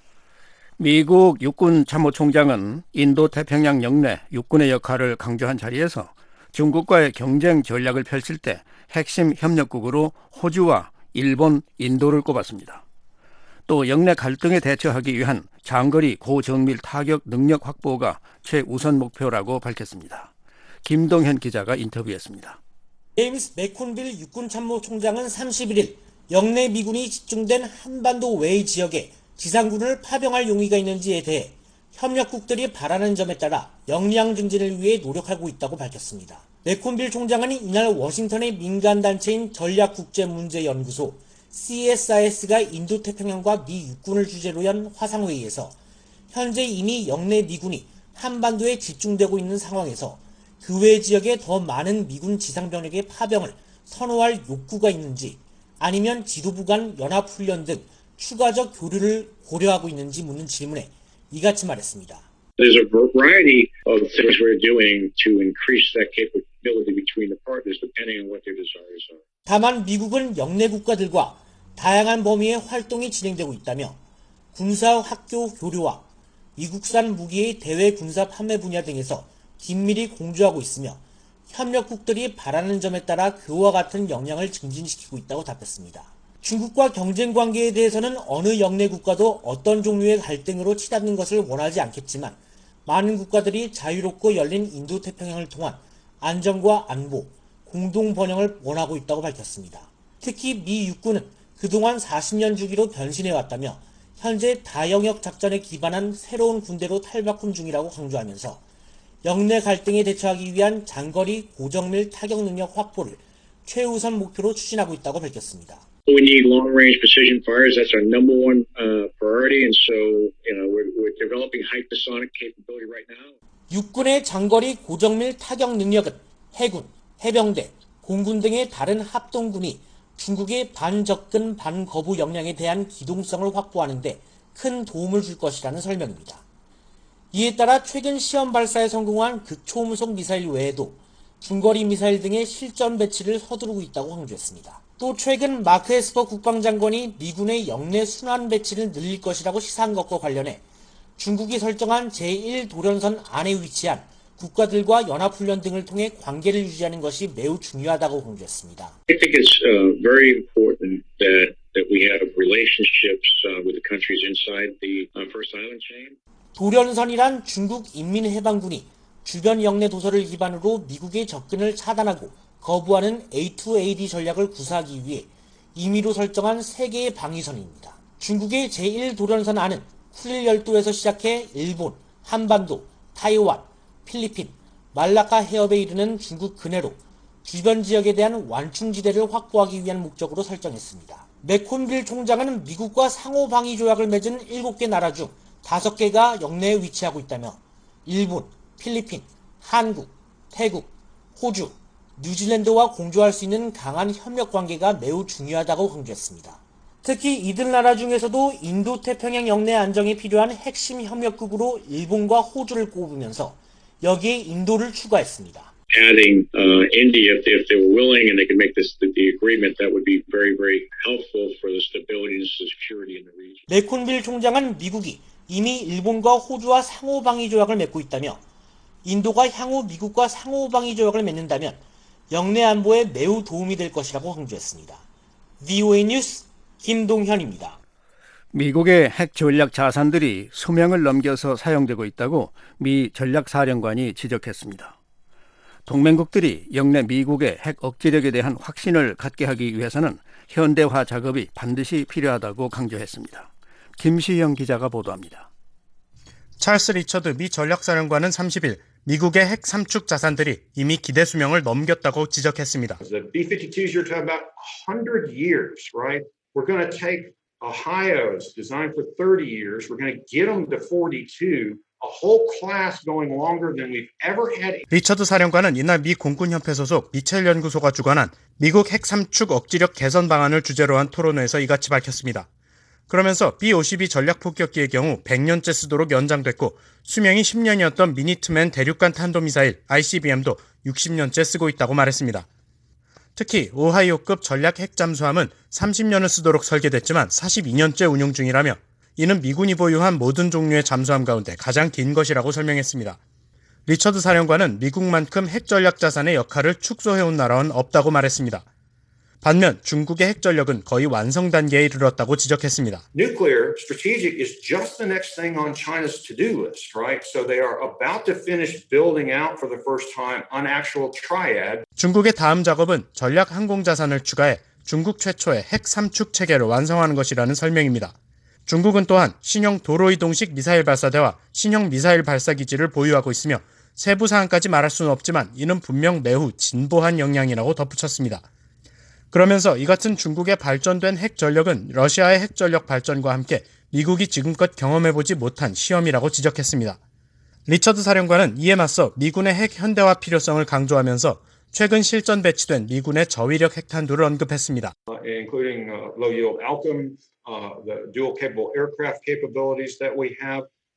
미국 육군 참모총장은 인도태평양 영내 육군의 역할을 강조한 자리에서 중국과의 경쟁 전략을 펼칠 때 핵심 협력국으로 호주와 일본, 인도를 꼽았습니다. 또 영내 갈등에 대처하기 위한 장거리 고정밀 타격 능력 확보가 최우선 목표라고 밝혔습니다. 김동현 기자가 인터뷰했습니다. 제임스 맥콘빌 육군참모총장은 삼십일일 영내 미군이 집중된 한반도 외의 지역에 지상군을 파병할 용의가 있는지에 대해 협력국들이 바라는 점에 따라 역량 증진을 위해 노력하고 있다고 밝혔습니다. 맥콘빌 총장은 이날 워싱턴의 민간단체인 전략국제문제연구소 씨에스아이에스가 인도태평양과 미 육군을 주제로 연 화상회의에서 현재 이미 영내 미군이 한반도에 집중되고 있는 상황에서 그 외 지역에 더 많은 미군 지상병력의 파병을 선호할 욕구가 있는지 아니면 지도부 간 연합훈련 등 추가적 교류를 고려하고 있는지 묻는 질문에 이같이 말했습니다. There's a variety of things we're doing to increase that capability between the partners depending on what their desires are. 다만 미국은 영내 국가들과 다양한 범위의 활동이 진행되고 있다며 군사 학교 교류와 미국산 무기의 대외 군사 판매 분야 등에서 긴밀히 공조하고 있으며 협력국들이 바라는 점에 따라 그와 같은 역량을 증진시키고 있다고 답했습니다. 중국과 경쟁 관계에 대해서는 어느 영내 국가도 어떤 종류의 갈등으로 치닫는 것을 원하지 않겠지만 많은 국가들이 자유롭고 열린 인도태평양을 통한 안정과 안보, 공동 번영을 원하고 있다고 밝혔습니다. 특히 미 육군은 그동안 사십 년 주기로 변신해왔다며 현재 다영역 작전에 기반한 새로운 군대로 탈바꿈 중이라고 강조하면서 영내 갈등에 대처하기 위한 장거리 고정밀 타격 능력 확보를 최우선 목표로 추진하고 있다고 밝혔습니다. We need long-range precision fires. That's our number one uh, priority, and so you know we're, we're developing hypersonic capability right now. 육군의 장거리 고정밀 타격 능력은 해군, 해병대, 공군 등의 다른 합동군이 중국의 반접근 반거부 역량에 대한 기동성을 확보하는 데 큰 도움을 줄 것이라는 설명입니다. 이에 따라 최근 시험 발사에 성공한 극초음속 미사일 외에도 중거리 미사일 등의 실전 배치를 서두르고 있다고 강조했습니다. 또 최근 마크 에스퍼 국방장관이 미군의 영내 순환 배치를 늘릴 것이라고 시사한 것과 관련해 중국이 설정한 제일 도련선 안에 위치한 국가들과 연합훈련 등을 통해 관계를 유지하는 것이 매우 중요하다고 강조했습니다. I think it's uh, very important that that we have relationships uh, with the countries inside the uh, First Island chain. 도련선이란 중국 인민해방군이 주변 영내 도서를 기반으로 미국의 접근을 차단하고 거부하는 에이 투 에이 디 전략을 구사하기 위해 임의로 설정한 세 개의 방위선입니다. 중국의 제일 도련선 안은 쿠릴 열도에서 시작해 일본, 한반도, 타이완, 필리핀, 말라카 해협에 이르는 중국 근해로 주변 지역에 대한 완충지대를 확보하기 위한 목적으로 설정했습니다. 맥콘빌 총장은 미국과 상호 방위 조약을 맺은 일곱 개 나라 중 다섯 개가 영내에 위치하고 있다며 일본, 필리핀, 한국, 태국, 호주, 뉴질랜드와 공조할 수 있는 강한 협력 관계가 매우 중요하다고 강조했습니다. 특히 이들 나라 중에서도 인도태평양 영내 안정에 필요한 핵심 협력국으로 일본과 호주를 꼽으면서 여기에 인도를 추가했습니다. Adding uh, India, if they, if they were willing and they could make this the, the agreement, that would be very, very helpful for the stability and security in the region. 맥콘빌 총장은 미국이 이미 일본과 호주와 상호방위 조약을 맺고 있다며 인도가 향후 미국과 상호방위 조약을 맺는다면 영내 안보에 매우 도움이 될 것이라고 강조했습니다. 브이오에이 뉴스 김동현입니다. 미국의 핵 전략 자산들이 수명을 넘겨서 사용되고 있다고 미 전략사령관이 지적했습니다. 동맹국들이 영내 미국의 핵 억지력에 대한 확신을 갖게 하기 위해서는 현대화 작업이 반드시 필요하다고 강조했습니다. 김시영 기자가 보도합니다. 찰스 리처드 미 전략사령관은 삼십 일 미국의 핵 삼축 자산들이 이미 기대 수명을 넘겼다고 지적했습니다. The 비 피프티투s you're talking about one hundred years, right? We're going to take Ohio's designed for thirty years. We're going to get them to forty-two. A whole class going longer than we've ever had. 리처드 사령관은 이날 미 공군협회 소속 미첼 연구소가 주관한 미국 핵 삼축 억지력 개선 방안을 주제로 한 토론회에서 이같이 밝혔습니다. 그러면서 비 오십이 전략폭격기의 경우 백 년째 쓰도록 연장됐고 수명이 십 년이었던 미니트맨 대륙간 탄도미사일 아이씨비엠도 육십 년째 쓰고 있다고 말했습니다. 특히 오하이오급 전략 핵 잠수함은 삼십 년을 쓰도록 설계됐지만 사십이 년째 운용 중이라며 이는 미군이 보유한 모든 종류의 잠수함 가운데 가장 긴 것이라고 설명했습니다. 리처드 사령관은 미국만큼 핵 전략 자산의 역할을 축소해온 나라는 없다고 말했습니다. 반면 중국의 핵 전력은 거의 완성 단계에 이르렀다고 지적했습니다. Nuclear strategic is just the next thing on China's to-do list, right? So they are about to finish building out for the first time an actual triad. 중국의 다음 작업은 전략 항공 자산을 추가해 중국 최초의 핵 삼축 체계를 완성하는 것이라는 설명입니다. 중국은 또한 신형 도로이동식 미사일 발사대와 신형 미사일 발사 기지를 보유하고 있으며 세부 사항까지 말할 수는 없지만 이는 분명 매우 진보한 역량이라고 덧붙였습니다. 그러면서 이 같은 중국의 발전된 핵 전력은 러시아의 핵 전력 발전과 함께 미국이 지금껏 경험해보지 못한 시험이라고 지적했습니다. 리처드 사령관은 이에 맞서 미군의 핵 현대화 필요성을 강조하면서 최근 실전 배치된 미군의 저위력 핵탄두를 언급했습니다. Including uh, low-yield Alchem, uh, the dual-capable aircraft capabilities that we have.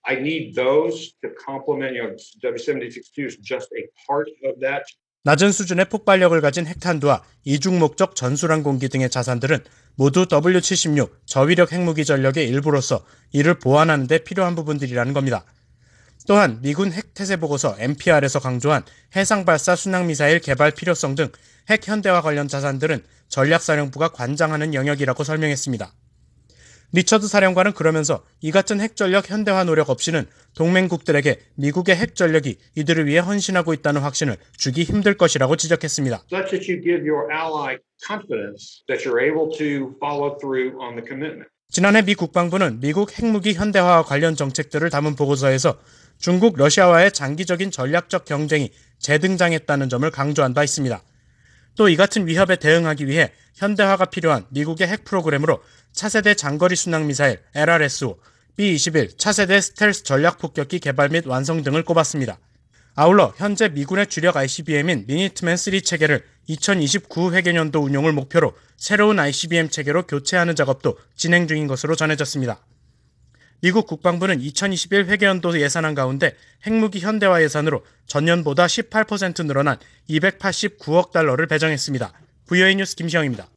I need those to complement, you know, W seventy-six two is just a part of that. 낮은 수준의 폭발력을 가진 핵탄두와 이중 목적 전술항공기 등의 자산들은 모두 더블유 칠십육 저위력 핵무기 전력의 일부로서 이를 보완하는 데 필요한 부분들이라는 겁니다. 또한 미군 핵태세보고서 엠피알에서 강조한 해상발사 순항미사일 개발 필요성 등 핵 현대화 관련 자산들은 전략사령부가 관장하는 영역이라고 설명했습니다. 리처드 사령관은 그러면서 이 같은 핵전력 현대화 노력 없이는 동맹국들에게 미국의 핵전력이 이들을 위해 헌신하고 있다는 확신을 주기 힘들 것이라고 지적했습니다. Such that you give your ally confidence that you're able to follow through on the commitment. 지난해 미 국방부는 미국 핵무기 현대화와 관련 정책들을 담은 보고서에서 중국, 러시아와의 장기적인 전략적 경쟁이 재등장했다는 점을 강조한 바 있습니다. 또 이 같은 위협에 대응하기 위해 현대화가 필요한 미국의 핵 프로그램으로 차세대 장거리 순항미사일 엘알에스오, 비 이십일 차세대 스텔스 전략폭격기 개발 및 완성 등을 꼽았습니다. 아울러 현재 미군의 주력 아이씨비엠인 미니트맨 쓰리 체계를 이천이십구 회계년도 운용을 목표로 새로운 아이씨비엠 체계로 교체하는 작업도 진행 중인 것으로 전해졌습니다. 미국 국방부는 이천이십일 회계연도 예산안 가운데 핵무기 현대화 예산으로 전년보다 십팔 퍼센트 늘어난 이백팔십구억 달러를 배정했습니다. 브이오에이 뉴스 김시영입니다.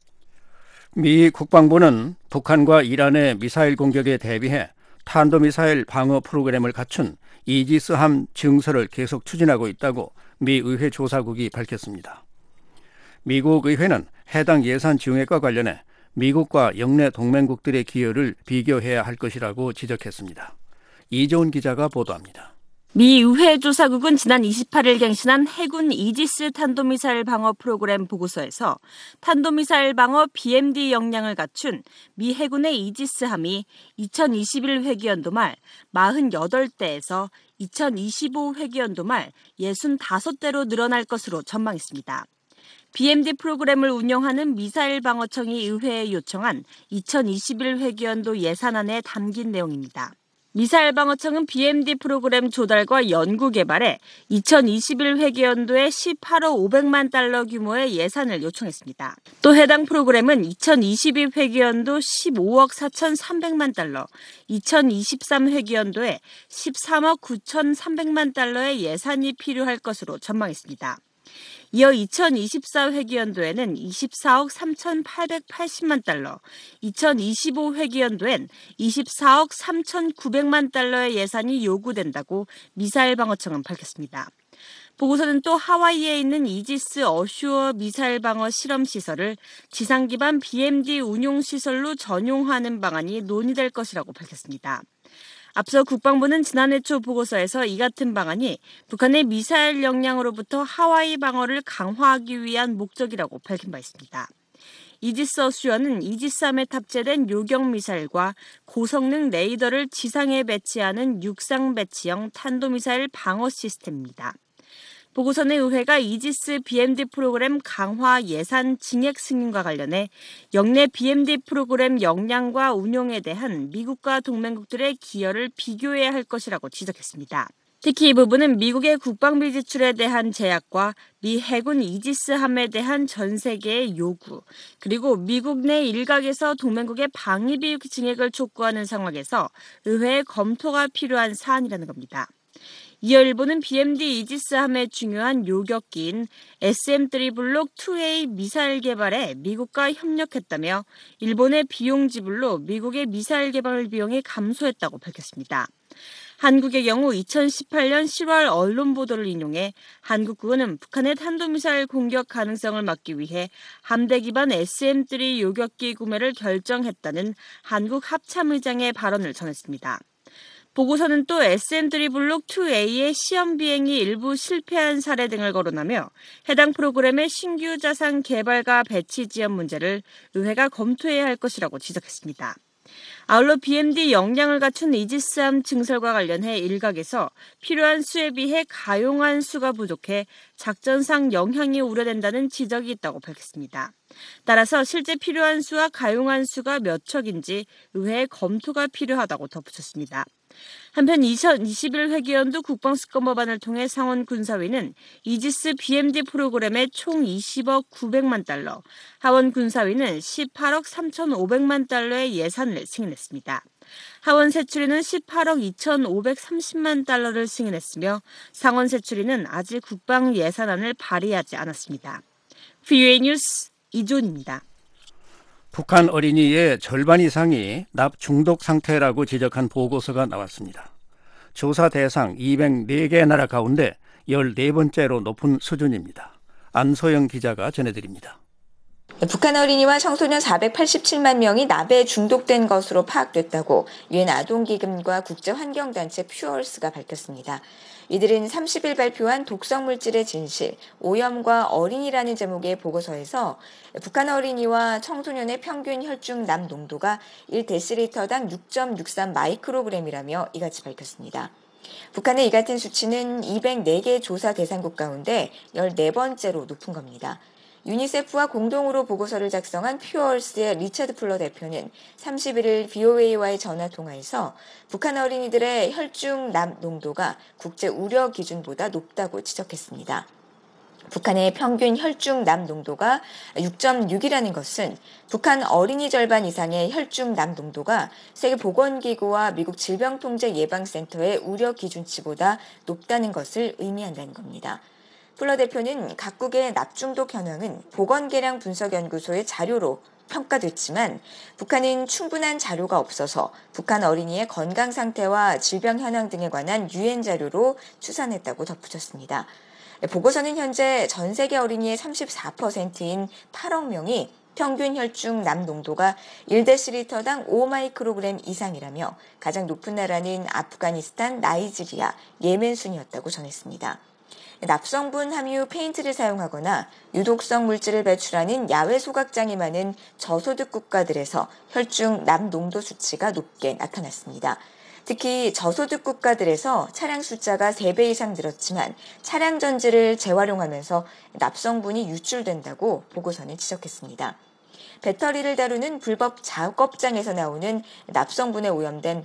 미 국방부는 북한과 이란의 미사일 공격에 대비해 탄도미사일 방어 프로그램을 갖춘 이지스함 증설을 계속 추진하고 있다고 미 의회 조사국이 밝혔습니다. 미국 의회는 해당 예산 증액과 관련해 미국과 영내 동맹국들의 기여를 비교해야 할 것이라고 지적했습니다. 이재훈 기자가 보도합니다. 미 의회 조사국은 지난 이십팔일 갱신한 해군 이지스 탄도미사일 방어 프로그램 보고서에서 탄도미사일 방어 비엠디 역량을 갖춘 미 해군의 이지스함이 이천이십일 회기연도 말 사십팔 대에서 이천이십오 회기연도 말 육십오 대로 늘어날 것으로 전망했습니다. 비엠디 프로그램을 운영하는 미사일 방어청이 의회에 요청한 이천이십일 회기연도 예산안에 담긴 내용입니다. 미사일 방어청은 비엠디 프로그램 조달과 연구 개발에 이천이십일 회계연도에 십팔억 오백만 달러 규모의 예산을 요청했습니다. 또 해당 프로그램은 이천이십이 회계연도 십오억 사천삼백만 달러, 이천이십삼 회계연도에 십삼억 구천삼백만 달러의 예산이 필요할 것으로 전망했습니다. 이어 이천이십사 회기연도에는 이십사억 삼천팔백팔십만 달러, 이천이십오 회기연도엔 이십사억 삼천구백만 달러의 예산이 요구된다고 미사일 방어청은 밝혔습니다. 보고서는 또 하와이에 있는 이지스 어슈어 미사일 방어 실험 시설을 지상 기반 비엠디 운용 시설로 전용하는 방안이 논의될 것이라고 밝혔습니다. 앞서 국방부는 지난해 초 보고서에서 이 같은 방안이 북한의 미사일 역량으로부터 하와이 방어를 강화하기 위한 목적이라고 밝힌 바 있습니다. 이지스 어슈어는 이지스함에 탑재된 요격 미사일과 고성능 레이더를 지상에 배치하는 육상 배치형 탄도미사일 방어 시스템입니다. 보고서는 의회가 이지스 비엠디 프로그램 강화 예산 증액 승인과 관련해 영내 비엠디 프로그램 역량과 운용에 대한 미국과 동맹국들의 기여를 비교해야 할 것이라고 지적했습니다. 특히 이 부분은 미국의 국방비 지출에 대한 제약과 미 해군 이지스함에 대한 전 세계의 요구, 그리고 미국 내 일각에서 동맹국의 방위비 증액을 촉구하는 상황에서 의회의 검토가 필요한 사안이라는 겁니다. 이어 일본은 비엠디 이지스함의 중요한 요격기인 에스엠 쓰리 블록 투 에이 미사일 개발에 미국과 협력했다며 일본의 비용 지불로 미국의 미사일 개발 비용이 감소했다고 밝혔습니다. 한국의 경우 이천십팔년 시월 언론 보도를 인용해 한국군은 북한의 탄도미사일 공격 가능성을 막기 위해 함대 기반 에스엠 쓰리 요격기 구매를 결정했다는 한국 합참의장의 발언을 전했습니다. 보고서는 또 에스엠 쓰리 블록 투 에이의 시험 비행이 일부 실패한 사례 등을 거론하며 해당 프로그램의 신규 자산 개발과 배치 지연 문제를 의회가 검토해야 할 것이라고 지적했습니다. 아울러 비엠디 역량을 갖춘 이지스함 증설과 관련해 일각에서 필요한 수에 비해 가용한 수가 부족해 작전상 영향이 우려된다는 지적이 있다고 밝혔습니다. 따라서 실제 필요한 수와 가용한 수가 몇 척인지 의회의 검토가 필요하다고 덧붙였습니다. 한편 이천이십일 회계연도 국방습관법안을 통해 상원 군사위는 이지스 비엠디 프로그램에 총 이십억 구백만 달러, 하원 군사위는 십팔억 삼천오백만 달러의 예산을 승인했습니다. 하원 세출위는 십팔억 이천오백삼십만 달러를 승인했으며 상원 세출위는 아직 국방 예산안을 발의하지 않았습니다. 브이오에이 뉴스 이존입니다. 북한 어린이의 절반 이상이 납 중독 상태라고 지적한 보고서가 나왔습니다. 조사 대상 이백사 개 나라 가운데 열네 번째로 높은 수준입니다. 안소영 기자가 전해드립니다. 북한 어린이와 청소년 사백팔십칠만 명이 납에 중독된 것으로 파악됐다고 유엔 아동기금과 국제환경단체 퓨얼스가 밝혔습니다. 이들은 삼십 일 발표한 독성물질의 진실, 오염과 어린이라는 제목의 보고서에서 북한 어린이와 청소년의 평균 혈중 납 농도가 일 데시리터당 육 점 육삼 마이크로그램이라며 이같이 밝혔습니다. 북한의 이 같은 수치는 이백사 개 조사 대상국 가운데 열네 번째로 높은 겁니다. 유니세프와 공동으로 보고서를 작성한 퓨얼스의 리차드 플러 대표는 삼십일 일 브이오에이와의 전화통화에서 북한 어린이들의 혈중 납 농도가 국제 우려 기준보다 높다고 지적했습니다. 북한의 평균 혈중 납 농도가 육 점 육이라는 것은 북한 어린이 절반 이상의 혈중 납 농도가 세계보건기구와 미국 질병통제예방센터의 우려 기준치보다 높다는 것을 의미한다는 겁니다. 플러 대표는 각국의 납중독 현황은 보건계량 분석연구소의 자료로 평가됐지만 북한은 충분한 자료가 없어서 북한 어린이의 건강 상태와 질병 현황 등에 관한 유엔 자료로 추산했다고 덧붙였습니다. 보고서는 현재 전 세계 어린이의 삼십사 퍼센트인 팔억 명이 평균 혈중 납 농도가 일 데시리터당 오 마이크로그램 이상이라며 가장 높은 나라는 아프가니스탄, 나이지리아, 예멘 순이었다고 전했습니다. 납성분 함유 페인트를 사용하거나 유독성 물질을 배출하는 야외 소각장이 많은 저소득 국가들에서 혈중 납 농도 수치가 높게 나타났습니다. 특히 저소득 국가들에서 차량 숫자가 세 배 이상 늘었지만 차량 전지를 재활용하면서 납성분이 유출된다고 보고서는 지적했습니다. 배터리를 다루는 불법 작업장에서 나오는 납성분에 오염된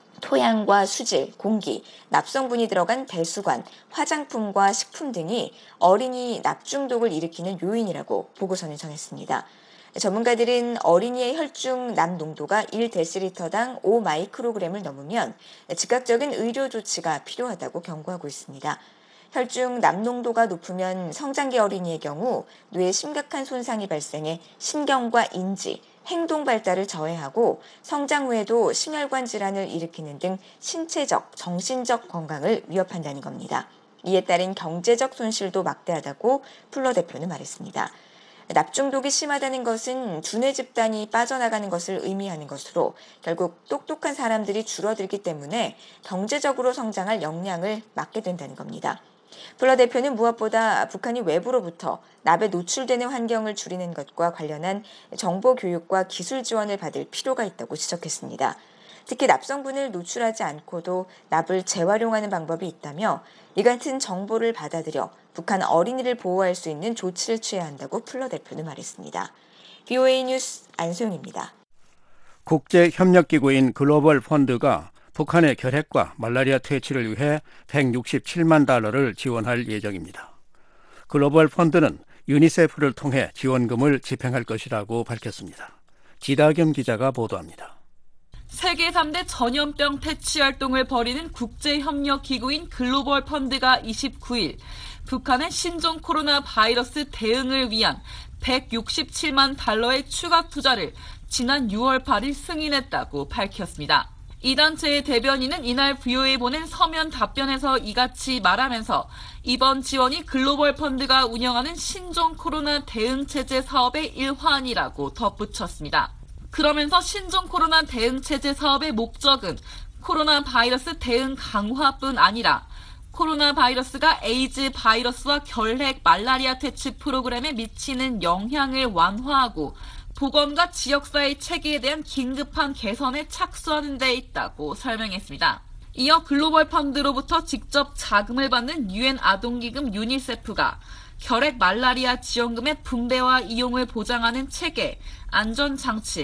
토양과 수질, 공기, 납성분이 들어간 배수관, 화장품과 식품 등이 어린이 납중독을 일으키는 요인이라고 보고서는 전했습니다. 전문가들은 어린이의 혈중 납 농도가 일 데시리터당 오 마이크로그램을 넘으면 즉각적인 의료 조치가 필요하다고 경고하고 있습니다. 혈중 납 농도가 높으면 성장기 어린이의 경우 뇌에 심각한 손상이 발생해 신경과 인지, 행동 발달을 저해하고 성장 후에도 심혈관 질환을 일으키는 등 신체적, 정신적 건강을 위협한다는 겁니다. 이에 따른 경제적 손실도 막대하다고 플러 대표는 말했습니다. 납중독이 심하다는 것은 두뇌 집단이 빠져나가는 것을 의미하는 것으로 결국 똑똑한 사람들이 줄어들기 때문에 경제적으로 성장할 역량을 막게 된다는 겁니다. 플러 대표는 무엇보다 북한이 외부로부터 납에 노출되는 환경을 줄이는 것과 관련한 정보 교육과 기술 지원을 받을 필요가 있다고 지적했습니다. 특히 납성분을 노출하지 않고도 납을 재활용하는 방법이 있다며 이 같은 정보를 받아들여 북한 어린이를 보호할 수 있는 조치를 취해야 한다고 플러 대표는 말했습니다. 브이오에이 뉴스 안소영입니다. 국제협력기구인 글로벌 펀드가 북한의 결핵과 말라리아 퇴치를 위해 백육십칠만 달러를 지원할 예정입니다. 글로벌 펀드는 유니세프를 통해 지원금을 집행할 것이라고 밝혔습니다. 지다겸 기자가 보도합니다. 세계 삼 대 전염병 퇴치 활동을 벌이는 국제협력기구인 글로벌 펀드가 이십구 일 북한의 신종 코로나 바이러스 대응을 위한 백육십칠만 달러의 추가 투자를 지난 유월 팔일 승인했다고 밝혔습니다. 이 단체의 대변인은 이날 브이오에이에 보낸 서면 답변에서 이같이 말하면서 이번 지원이 글로벌 펀드가 운영하는 신종 코로나 대응 체제 사업의 일환이라고 덧붙였습니다. 그러면서 신종 코로나 대응 체제 사업의 목적은 코로나 바이러스 대응 강화뿐 아니라 코로나 바이러스가 에이즈 바이러스와 결핵, 말라리아 퇴치 프로그램에 미치는 영향을 완화하고 보건과 지역사회 체계에 대한 긴급한 개선에 착수하는 데 있다고 설명했습니다. 이어 글로벌 펀드로부터 직접 자금을 받는 유엔 아동기금 유니세프가 결핵 말라리아 지원금의 분배와 이용을 보장하는 체계, 안전장치,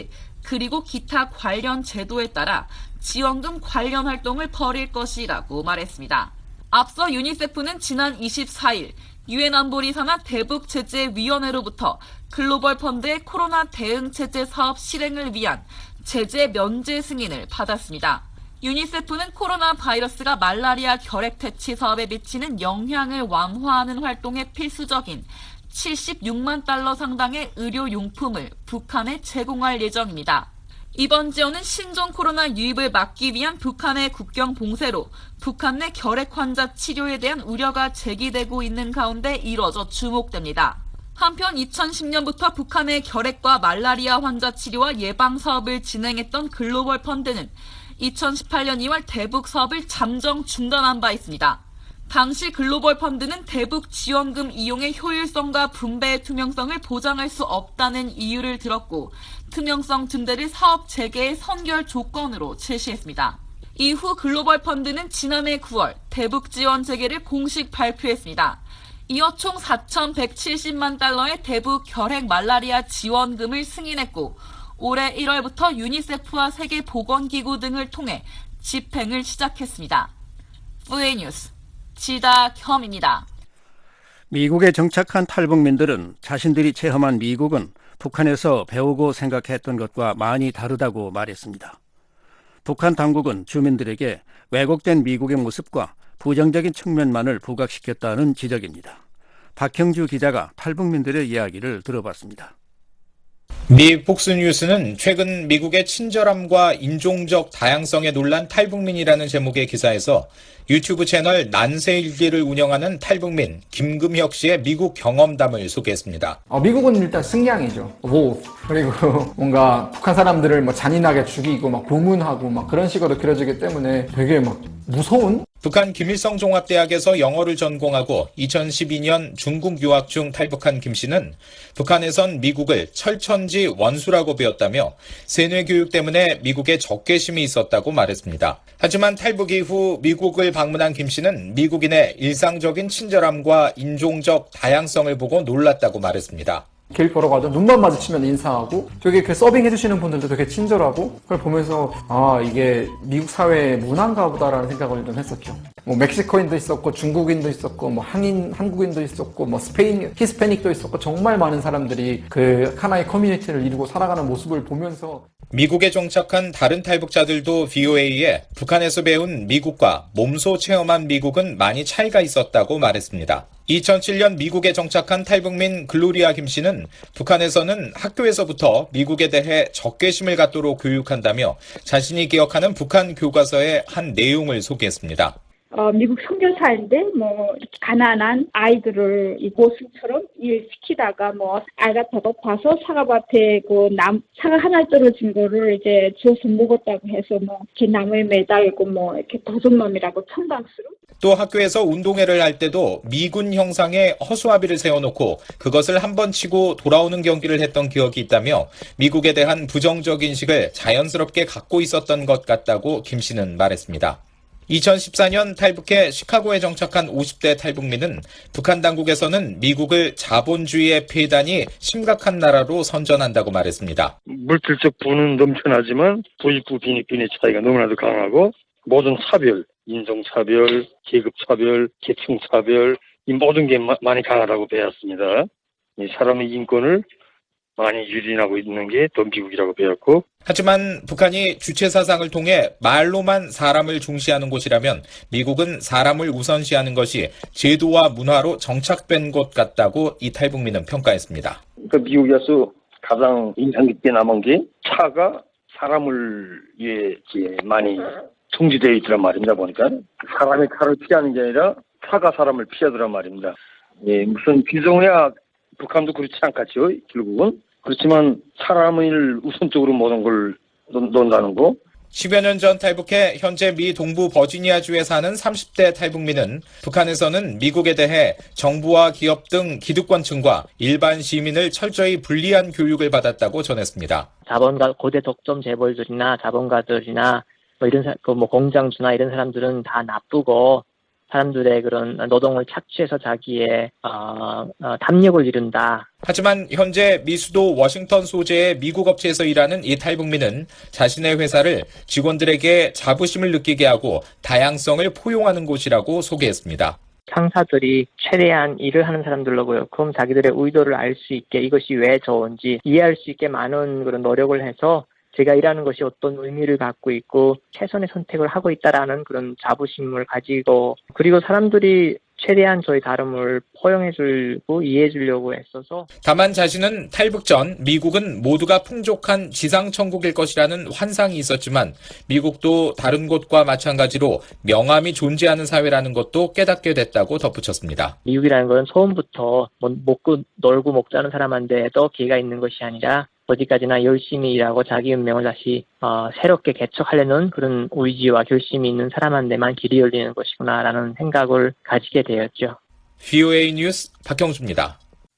그리고 기타 관련 제도에 따라 지원금 관련 활동을 벌일 것이라고 말했습니다. 앞서 유니세프는 지난 이십사일 유엔 안보리 산하 대북제재위원회로부터 글로벌 펀드의 코로나 대응 체제 사업 실행을 위한 제재 면제 승인을 받았습니다. 유니세프는 코로나 바이러스가 말라리아 결핵 퇴치 사업에 미치는 영향을 완화하는 활동에 필수적인 칠십육만 달러 상당의 의료용품을 북한에 제공할 예정입니다. 이번 지원은 신종 코로나 유입을 막기 위한 북한의 국경 봉쇄로 북한 내 결핵 환자 치료에 대한 우려가 제기되고 있는 가운데 이뤄져 주목됩니다. 한편 이천십년부터 북한의 결핵과 말라리아 환자 치료와 예방 사업을 진행했던 글로벌 펀드는 이천십팔년 이월 대북 사업을 잠정 중단한 바 있습니다. 당시 글로벌 펀드는 대북 지원금 이용의 효율성과 분배의 투명성을 보장할 수 없다는 이유를 들었고 투명성 증대를 사업 재개의 선결 조건으로 제시했습니다. 이후 글로벌 펀드는 지난해 구월 대북 지원 재개를 공식 발표했습니다. 이어 총 사천백칠십만 달러의 대북 결핵 말라리아 지원금을 승인했고 올해 일월부터 유니세프와 세계보건기구 등을 통해 집행을 시작했습니다. 푸에이 뉴스 지다겸입니다. 미국에 정착한 탈북민들은 자신들이 체험한 미국은 북한에서 배우고 생각했던 것과 많이 다르다고 말했습니다. 북한 당국은 주민들에게 왜곡된 미국의 모습과 부정적인 측면만을 부각시켰다는 지적입니다. 박형주 기자가 탈북민들의 이야기를 들어봤습니다. 미 폭스뉴스는 최근 미국의 친절함과 인종적 다양성에 놀란 탈북민이라는 제목의 기사에서 유튜브 채널 난세일기를 운영하는 탈북민 김금혁 씨의 미국 경험담을 소개했습니다. 어, 미국은 일단 승량이죠. 뭐 그리고 뭔가 북한 사람들을 뭐 잔인하게 죽이고 막 고문하고 막 그런 식으로 그려지기 때문에 되게 막 무서운? 북한 김일성 종합대학에서 영어를 전공하고 이천십이년 중국 유학 중 탈북한 김 씨는 북한에선 미국을 철천지 원수라고 배웠다며 세뇌 교육 때문에 미국에 적개심이 있었다고 말했습니다. 하지만 탈북 이후 미국을 방문한 김 씨는 미국인의 일상적인 친절함과 인종적 다양성을 보고 놀랐다고 말했습니다. 길 걸어가도 눈만 마주치면 인사하고 되게 그 서빙 해주시는 분들도 되게 친절하고 그걸 보면서 아 이게 미국 사회의 문화인가 보다라는 생각을 좀 했었죠. 뭐 멕시코인도 있었고 중국인도 있었고 뭐 한인 한국인도 있었고 뭐 스페인 히스패닉도 있었고 정말 많은 사람들이 그 하나의 커뮤니티를 이루고 살아가는 모습을 보면서 미국에 정착한 다른 탈북자들도 브이오에이에 북한에서 배운 미국과 몸소 체험한 미국은 많이 차이가 있었다고 말했습니다. 이천칠년 미국에 정착한 탈북민 글로리아 김 씨는 북한에서는 학교에서부터 미국에 대해 적개심을 갖도록 교육한다며 자신이 기억하는 북한 교과서의 한 내용을 소개했습니다. 어, 미국 선교사인데 뭐 가난한 아이들을 이 모습처럼 일시키다가 뭐 아이가 배고파서 사과밭에 그 남 사과 하나 떨어진 거를 이제 주워서 먹었다고 해서 뭐 이렇게 나무에 매달고 뭐 이렇게 도둑놈이라고 천방스러워. 또 학교에서 운동회를 할 때도 미군 형상의 허수아비를 세워놓고 그것을 한 번 치고 돌아오는 경기를 했던 기억이 있다며 미국에 대한 부정적 인식을 자연스럽게 갖고 있었던 것 같다고 김 씨는 말했습니다. 이천십사년 탈북해 시카고에 정착한 오십대 탈북민은 북한 당국에서는 미국을 자본주의의 폐단이 심각한 나라로 선전한다고 말했습니다. 물질적 부는 넘쳐나지만 부익부 빈익빈의 차이가 너무나도 강하고 모든 차별, 인종차별, 계급차별, 계층차별 이 모든 게 마, 많이 강하다고 배웠습니다. 이 사람의 인권을 많이 유린하고 있는 게 또 미국이라고 배웠고 하지만 북한이 주체 사상을 통해 말로만 사람을 중시하는 곳이라면 미국은 사람을 우선시하는 것이 제도와 문화로 정착된 곳 같다고 이 탈북민은 평가했습니다. 그 미국에서 가장 인상 깊게 남은 게 차가 사람을 위해 많이 통지되어 있더란 말입니다. 보니까 사람이 차를 피하는 게 아니라 차가 사람을 피하더란 말입니다. 예, 무슨 비정해야 북한도 그렇지 않겠죠. 결국은. 그렇지만 사람을 우선적으로 모든 걸 논다는 거. 십여 년 전 탈북해 현재 미 동부 버지니아주에 사는 삼십대 탈북민은 북한에서는 미국에 대해 정부와 기업 등 기득권층과 일반 시민을 철저히 분리한 교육을 받았다고 전했습니다. 자본가 고대 독점 재벌들이나 자본가들이나 뭐 이런 사, 그 뭐 공장주나 이런 사람들은 다 나쁘고 사람들의 그런 노동을 착취해서 자기의 어, 어, 담력을 이룬다. 하지만 현재 미수도 워싱턴 소재의 미국 업체에서 일하는 이 탈북민은 자신의 회사를 직원들에게 자부심을 느끼게 하고 다양성을 포용하는 곳이라고 소개했습니다. 상사들이 최대한 일을 하는 사람들로고요. 그럼 자기들의 의도를 알 수 있게 이것이 왜 좋은지 이해할 수 있게 많은 그런 노력을 해서 제가 일하는 것이 어떤 의미를 갖고 있고 최선의 선택을 하고 있다라는 그런 자부심을 가지고 그리고 사람들이 최대한 저희 다름을 포용해주고 이해해주려고 했어서 다만 자신은 탈북 전 미국은 모두가 풍족한 지상천국일 것이라는 환상이 있었지만 미국도 다른 곳과 마찬가지로 명함이 존재하는 사회라는 것도 깨닫게 됐다고 덧붙였습니다. 미국이라는 건 처음부터 먹고 놀고 먹자는 사람한테도 기회가 있는 것이 아니라 어디까지나 열심히 일하고 자기 운명을 다시 어, 새롭게 개척하려는 그런 의지와 결심이 있는 사람한테만 길이 열리는 것이구나라는 생각을 가지게 되었죠. 브이오에이 뉴스 박형주입니다.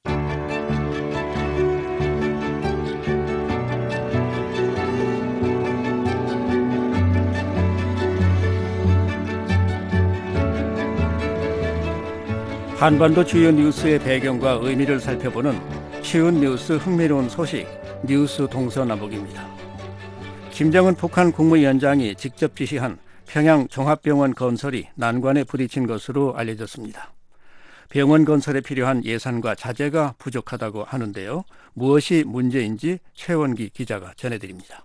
한반도 주요 뉴스의 배경과 의미를 살펴보는 쉬운 뉴스 흥미로운 소식 뉴스 동서남북입니다. 김정은 북한 국무위원장이 직접 지시한 평양 종합병원 건설이 난관에 부딪힌 것으로 알려졌습니다. 병원 건설에 필요한 예산과 자재가 부족하다고 하는데요. 무엇이 문제인지 최원기 기자가 전해드립니다.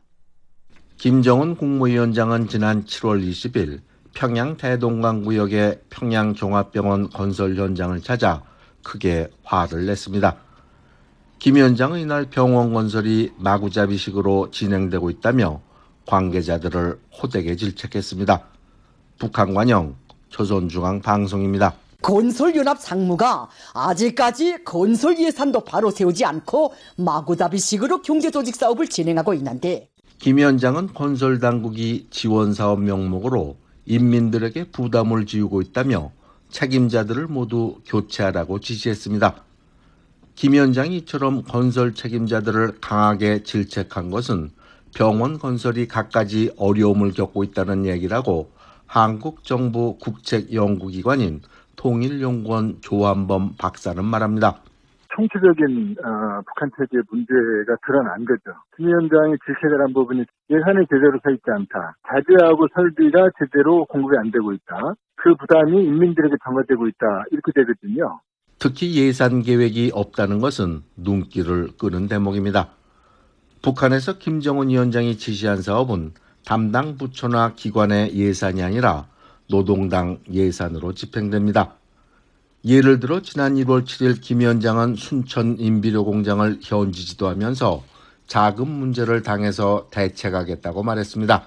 김정은 국무위원장은 지난 칠월 이십일 평양 대동강구역의 평양 종합병원 건설 현장을 찾아 크게 화를 냈습니다. 김 위원장은 이날 병원 건설이 마구잡이식으로 진행되고 있다며 관계자들을 호되게 질책했습니다. 북한관영 조선중앙방송입니다. 건설연합 상무가 아직까지 건설 예산도 바로 세우지 않고 마구잡이식으로 경제조직 사업을 진행하고 있는데 김 위원장은 건설당국이 지원사업 명목으로 인민들에게 부담을 지우고 있다며 책임자들을 모두 교체하라고 지시했습니다. 김 위원장이 이처럼 건설 책임자들을 강하게 질책한 것은 병원 건설이 갖가지 어려움을 겪고 있다는 얘기라고 한국 정부 국책연구기관인 통일연구원 조한범 박사는 말합니다. 총체적인 어, 북한 체제의 문제가 드러난 거죠. 김 위원장이 질책을 한 부분이 예산이 제대로 서 있지 않다. 자재하고 설비가 제대로 공급이 안 되고 있다. 그 부담이 인민들에게 전가되고 있다. 이렇게 되거든요. 특히 예산 계획이 없다는 것은 눈길을 끄는 대목입니다. 북한에서 김정은 위원장이 지시한 사업은 담당 부처나 기관의 예산이 아니라 노동당 예산으로 집행됩니다. 예를 들어 지난 일월 칠일 김 위원장은 순천 인비료 공장을 현지 지도하면서 자금 문제를 당해서 대책하겠다고 말했습니다.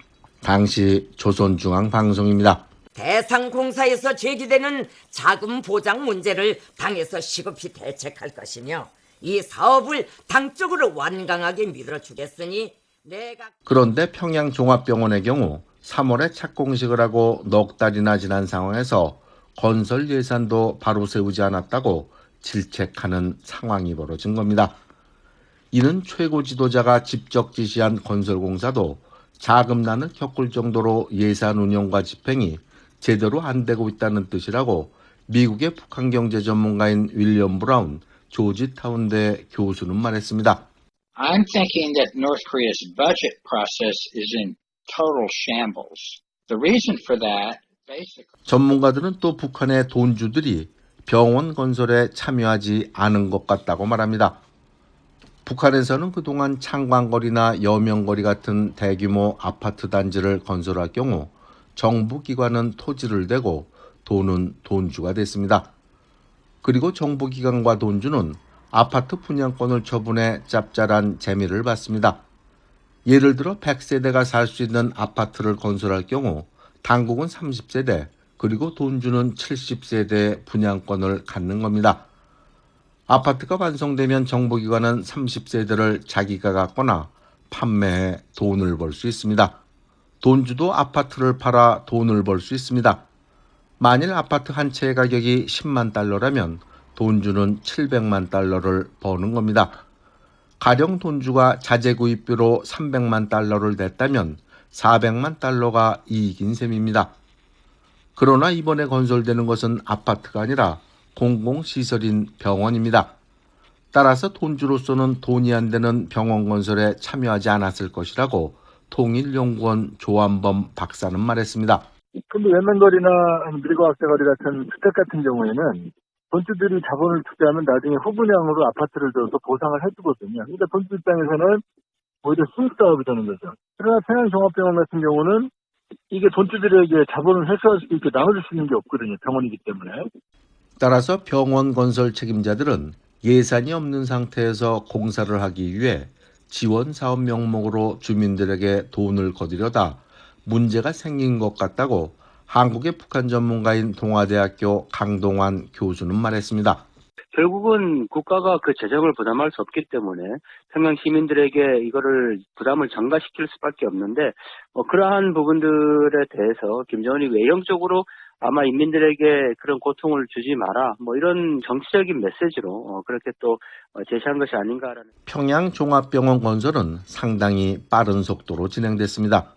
당시 조선중앙방송입니다. 대상공사에서 제기되는 자금 보장 문제를 당에서 시급히 대책할 것이며 이 사업을 당 쪽으로 완강하게 밀어주겠으니 내가... 그런데 평양 종합병원의 경우 삼월에 착공식을 하고 넉 달이나 지난 상황에서 건설 예산도 바로 세우지 않았다고 질책하는 상황이 벌어진 겁니다. 이는 최고 지도자가 직접 지시한 건설공사도 자금난을 겪을 정도로 예산 운영과 집행이 제대로 안 되고 있다는 뜻이라고 미국의 북한 경제 전문가인 윌리엄 브라운 조지타운대 교수는 말했습니다. I'm thinking that North Korea's budget process is in total shambles. The reason for that basically 전문가들은 또 북한의 돈주들이 병원 건설에 참여하지 않은 것 같다고 말합니다. 북한에서는 그동안 창광거리나 여명거리 같은 대규모 아파트 단지를 건설할 경우 정부 기관은 토지를 대고 돈은 돈주가 됐습니다. 그리고 정부 기관과 돈주는 아파트 분양권을 처분해 짭짤한 재미를 받습니다. 예를 들어 백 세대가 살 수 있는 아파트를 건설할 경우 당국은 삼십 세대 그리고 돈주는 칠십 세대 분양권을 갖는 겁니다. 아파트가 완성되면 정부기관은 삼십 세대를 자기가 갖거나 판매해 돈을 벌 수 있습니다. 돈주도 아파트를 팔아 돈을 벌 수 있습니다. 만일 아파트 한 채의 가격이 십만 달러라면 돈주는 칠백만 달러를 버는 겁니다. 가령 돈주가 자재 구입비로 삼백만 달러를 냈다면 사백만 달러가 이익인 셈입니다. 그러나 이번에 건설되는 것은 아파트가 아니라 공공시설인 병원입니다. 따라서 돈주로서는 돈이 안 되는 병원 건설에 참여하지 않았을 것이라고 통일연구원 조한범 박사는 말했습니다. 근데 외면거리나 미래과학대거리 같은 주택 같은 경우에는 돈주들이 자본을 투자하면 나중에 후분양으로 아파트를 줘서 보상을 해주거든요. 그러니까 돈주 입장에서는 오히려 수익사업이 되는 거죠. 그러나 평양종합병원 같은 경우는 이게 돈주들에게 자본을 회수할 수 있게 나눠줄 수 있는 게 없거든요. 병원이기 때문에. 따라서 병원 건설 책임자들은 예산이 없는 상태에서 공사를 하기 위해 지원사업 명목으로 주민들에게 돈을 거두려다 문제가 생긴 것 같다고 한국의 북한 전문가인 동아대학교 강동환 교수는 말했습니다. 결국은 국가가 그 재정을 부담할 수 없기 때문에 평양 시민들에게 이거를 부담을 전가시킬 수밖에 없는데 뭐 그러한 부분들에 대해서 김정은이 외형적으로 아마 인민들에게 그런 고통을 주지 마라 뭐 이런 정치적인 메시지로 그렇게 또 제시한 것이 아닌가라는. 평양 종합병원 건설은 상당히 빠른 속도로 진행됐습니다.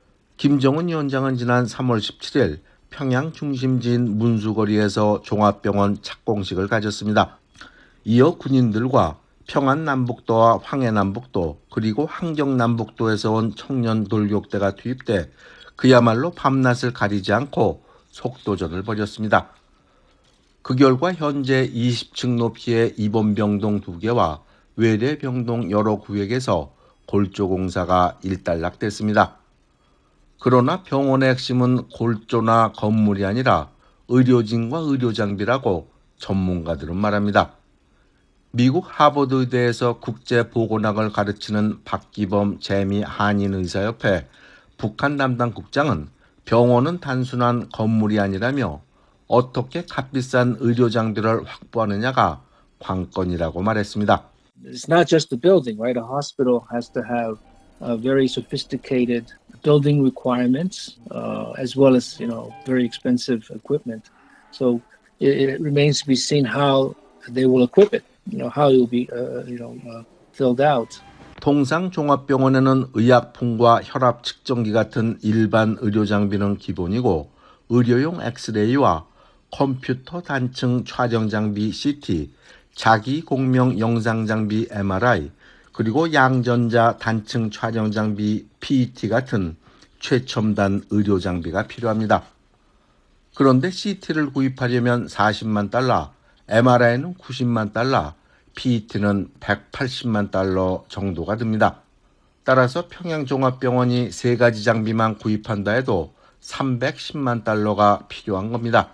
김정은 위원장은 지난 삼월 십칠일 평양 중심지인 문수거리에서 종합병원 착공식을 가졌습니다. 이어 군인들과 평안남북도와 황해남북도 그리고 함경남북도에서 온 청년 돌격대가 투입돼 그야말로 밤낮을 가리지 않고 속도전을 벌였습니다. 그 결과 현재 이십 층 높이의 입원병동 두 개와 외래병동 여러 구역에서 골조 공사가 일단락됐습니다. 그러나 병원의 핵심은 골조나 건물이 아니라 의료진과 의료장비라고 전문가들은 말합니다. 미국 하버드 의대에서 국제보건학을 가르치는 박기범 재미 한인의사협회 북한 담당 국장은 병원은 단순한 건물이 아니라며 어떻게 값비싼 의료장비를 확보하느냐가 관건이라고 말했습니다. It's not just the building, right? A hospital has to have uh, very sophisticated building requirements, uh, as well as, you know, very expensive equipment. So it, it remains to be seen how they will equip it, you know, how it will be, uh, you know, uh, filled out. 통상 종합병원에는 의약품과 혈압 측정기 같은 일반 의료 장비는 기본이고 의료용 엑스레이와 컴퓨터 단층 촬영 장비 씨티, 자기 공명 영상 장비 엠알아이, 그리고 양전자 단층 촬영 장비 피이티 같은 최첨단 의료 장비가 필요합니다. 그런데 씨티를 구입하려면 사십만 달러, 엠알아이는 구십만 달러, 피이티는 백팔십만 달러 정도가 듭니다. 따라서 평양종합병원이 세 가지 장비만 구입한다 해도 삼백십만 달러가 필요한 겁니다.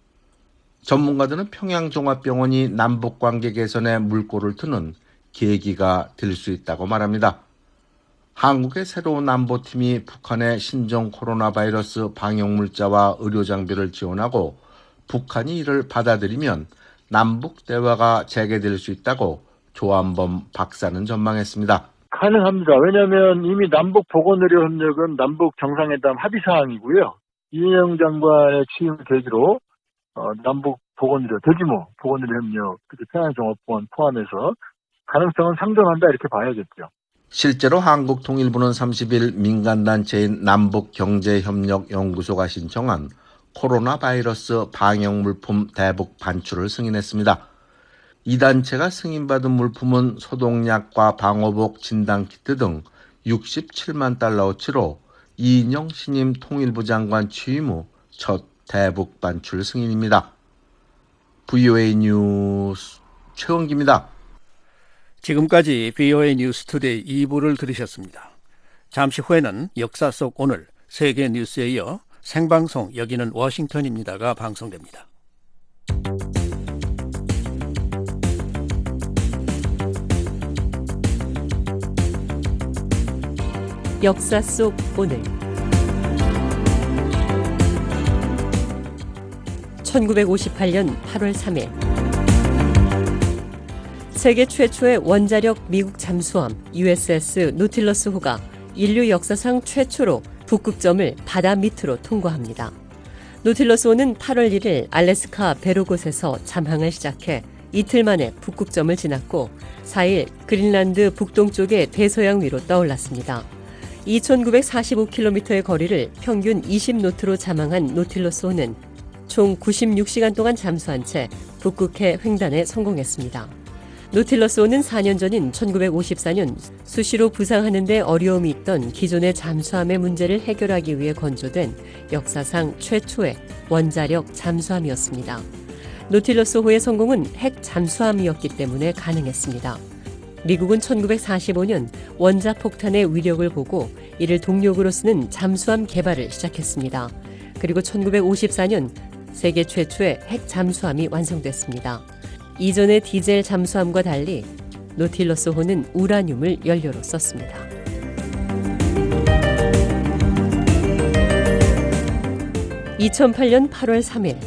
전문가들은 평양종합병원이 남북관계 개선에 물꼬를 트는 계기가 될 수 있다고 말합니다. 한국의 새로운 안보팀이 북한의 신종 코로나 바이러스 방역물자와 의료장비를 지원하고 북한이 이를 받아들이면 남북 대화가 재개될 수 있다고 조한범 박사는 전망했습니다. 가능합니다. 왜냐하면 이미 남북 보건의료협력은 남북 정상회담 합의사항이고요. 이인영 장관의 취임 계기로 어, 남북 보건의료, 대규모 보건의료협력, 평양종합병원 포함해서 가능성은 상당한다 이렇게 봐야겠죠. 실제로 한국통일부는 삼십일 민간단체인 남북경제협력연구소가 신청한 코로나 바이러스 방역물품 대북 반출을 승인했습니다. 이 단체가 승인받은 물품은 소독약과 방호복 진단키트 등 육십칠만 달러어치로 이인영 신임 통일부 장관 취임 후 첫 대북 반출 승인입니다. 브이오에이 뉴스 최원기입니다. 지금까지 브이오에이 뉴스 투데이 이 부를 들으셨습니다. 잠시 후에는 역사 속 오늘 세계 뉴스에 이어 생방송 여기는 워싱턴입니다가 방송됩니다. 역사 속 오늘 천구백오십팔년 팔월 삼일 세계 최초의 원자력 미국 잠수함 유에스에스 노틸러스호가 인류 역사상 최초로 북극점을 바다 밑으로 통과합니다. 노틸러스호는 팔월 일일 알래스카 베로곳에서 잠항을 시작해 이틀 만에 북극점을 지났고 사일 그린란드 북동쪽의 대서양 위로 떠올랐습니다. 이천구백사십오 킬로미터의 거리를 평균 이십 노트로 자망한 노틸러스호는 총 구십육 시간 동안 잠수한 채 북극해 횡단에 성공했습니다. 노틸러스호는 사 년 전인 천구백오십사 년 수시로 부상하는 데 어려움이 있던 기존의 잠수함의 문제를 해결하기 위해 건조된 역사상 최초의 원자력 잠수함이었습니다. 노틸러스호의 성공은 핵 잠수함이었기 때문에 가능했습니다. 미국은 천구백사십오 년 원자폭탄의 위력을 보고 이를 동력으로 쓰는 잠수함 개발을 시작했습니다. 그리고 천구백오십사 년 세계 최초의 핵 잠수함이 완성됐습니다. 이전의 디젤 잠수함과 달리 노틸러스호는 우라늄을 연료로 썼습니다. 이천팔 년 팔월 삼일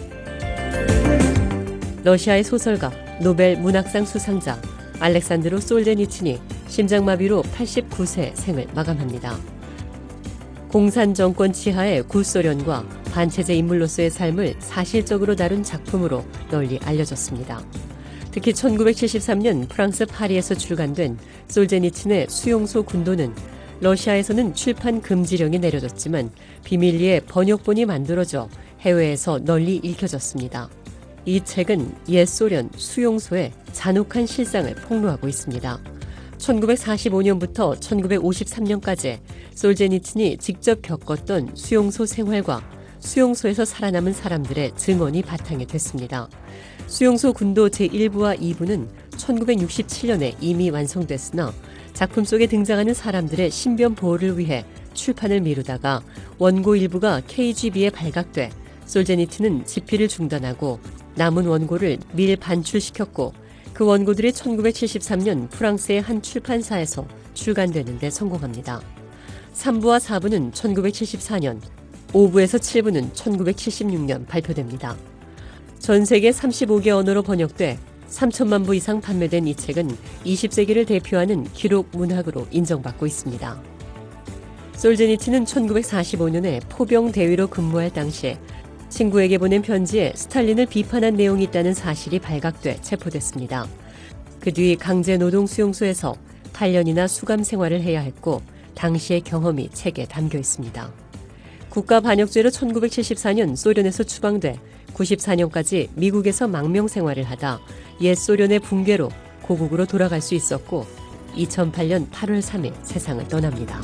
러시아의 소설가, 노벨 문학상 수상자 알렉산드로 솔제니친이 심장마비로 팔십구 세 생을 마감합니다. 공산 정권 치하의 구소련과 반체제 인물로서의 삶을 사실적으로 다룬 작품으로 널리 알려졌습니다. 특히 천구백칠십삼 년 프랑스 파리에서 출간된 솔제니친의 수용소 군도는 러시아에서는 출판 금지령이 내려졌지만 비밀리에 번역본이 만들어져 해외에서 널리 읽혀졌습니다. 이 책은 옛 소련 수용소의 잔혹한 실상을 폭로하고 있습니다. 천구백사십오 년부터 천구백오십삼 년까지 솔제니친이 직접 겪었던 수용소 생활과 수용소에서 살아남은 사람들의 증언이 바탕이 됐습니다. 수용소 군도 제일 부와 이 부는 천구백육십칠 년에 이미 완성됐으나 작품 속에 등장하는 사람들의 신변 보호를 위해 출판을 미루다가 원고 일부가 케이지비에 발각돼 솔제니친은 집필을 중단하고 남은 원고를 밀 반출시켰고 그 원고들이 천구백칠십삼 년 프랑스의 한 출판사에서 출간되는 데 성공합니다. 삼 부와 사 부는 천구백칠십사 년, 오 부에서 칠 부는 천구백칠십육 년 발표됩니다. 전 세계 삼십오 개 언어로 번역돼 삼천만 부 이상 판매된 이 책은 이십 세기를 대표하는 기록 문학으로 인정받고 있습니다. 솔제니친은 천구백사십오 년에 포병 대위로 근무할 당시에 친구에게 보낸 편지에 스탈린을 비판한 내용이 있다는 사실이 발각돼 체포됐습니다. 그 뒤 강제노동 수용소에서 팔 년이나 수감 생활을 해야 했고 당시의 경험이 책에 담겨 있습니다. 국가반역죄로 천구백칠십사 년 소련에서 추방돼 구십사 년까지 미국에서 망명 생활을 하다 옛 소련의 붕괴로 고국으로 돌아갈 수 있었고 이천팔 년 팔월 삼일 세상을 떠납니다.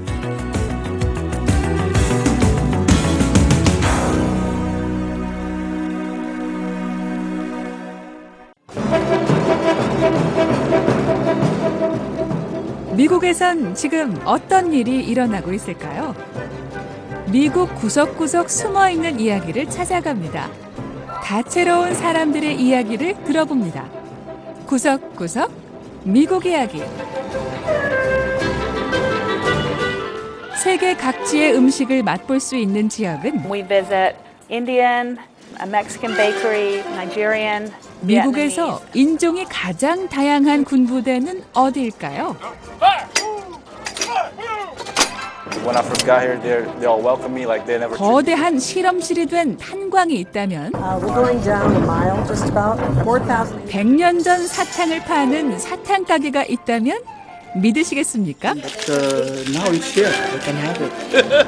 미국에선 지금 어떤 일이 일어나고 있을까요? 미국 구석구석 숨어있는 이야기를 찾아갑니다. 다채로운 사람들의 이야기를 들어봅니다. 구석구석 미국 이야기. 세계 각지의 음식을 맛볼 수 있는 지역은 We visit Indian, Mexican bakery, Nigerian, 미국에서 인종이 가장 다양한 군부대는 어디일까요? When I first got here, they they all welcomed me like they never. 거대한 실험실이 된 탄광이 있다면 백 년 전 사탕을 파는 사탕 가게가 있다면 믿으시겠습니까? But, uh, now it's here. I can have it.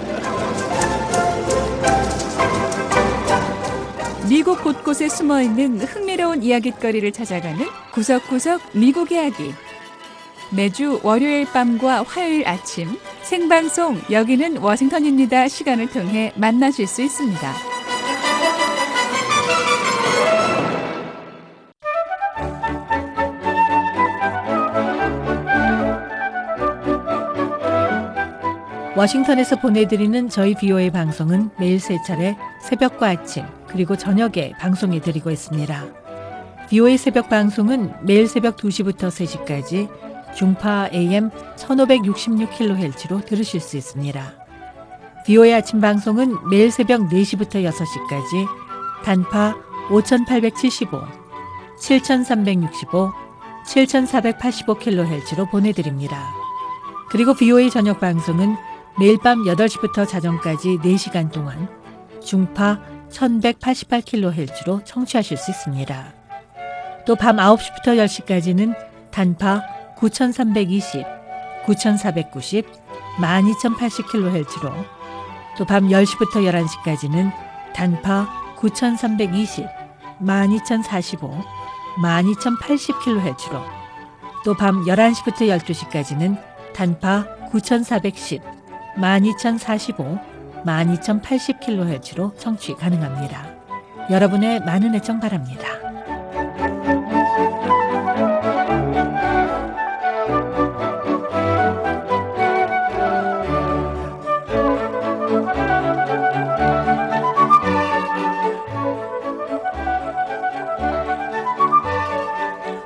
미국 곳곳에 숨어있는 흥미로운 이야깃거리를 찾아가는 구석구석 미국 이야기. 매주 월요일 밤과 화요일 아침 생방송 여기는 워싱턴입니다 시간을 통해 만나실 수 있습니다. 워싱턴에서 보내드리는 저희 비오에이 방송은 매일 세 차례 새벽과 아침 그리고 저녁에 방송해드리고 있습니다. 비오에이 새벽 방송은 매일 새벽 두 시부터 세 시까지 중파 에이엠 천오백육십육 킬로헤르츠로 들으실 수 있습니다. 비오에이 아침 방송은 매일 새벽 네 시부터 여섯 시까지 단파 오천팔백칠십오, 칠천삼백육십오, 칠천사백팔십오 킬로헤르츠로 보내드립니다. 그리고 비오에이 저녁 방송은 매일 밤 여덟 시부터 자정까지 네 시간 동안 중파 천백팔십팔 킬로헤르츠로 청취하실 수 있습니다. 또 밤 아홉 시부터 열 시까지는 단파 구천삼백이십, 구천사백구십, 만 이천팔십 킬로헤르츠로 또 밤 열 시부터 열한 시까지는 단파 구천삼백이십, 만 이천사십오, 만 이천팔십 킬로헤르츠로 또 밤 열한 시부터 열두 시까지는 단파 구천사백십, 만 이천사십오, 만 이천팔십 킬로헤르츠로 청취 가능합니다. 여러분의 많은 애청 바랍니다.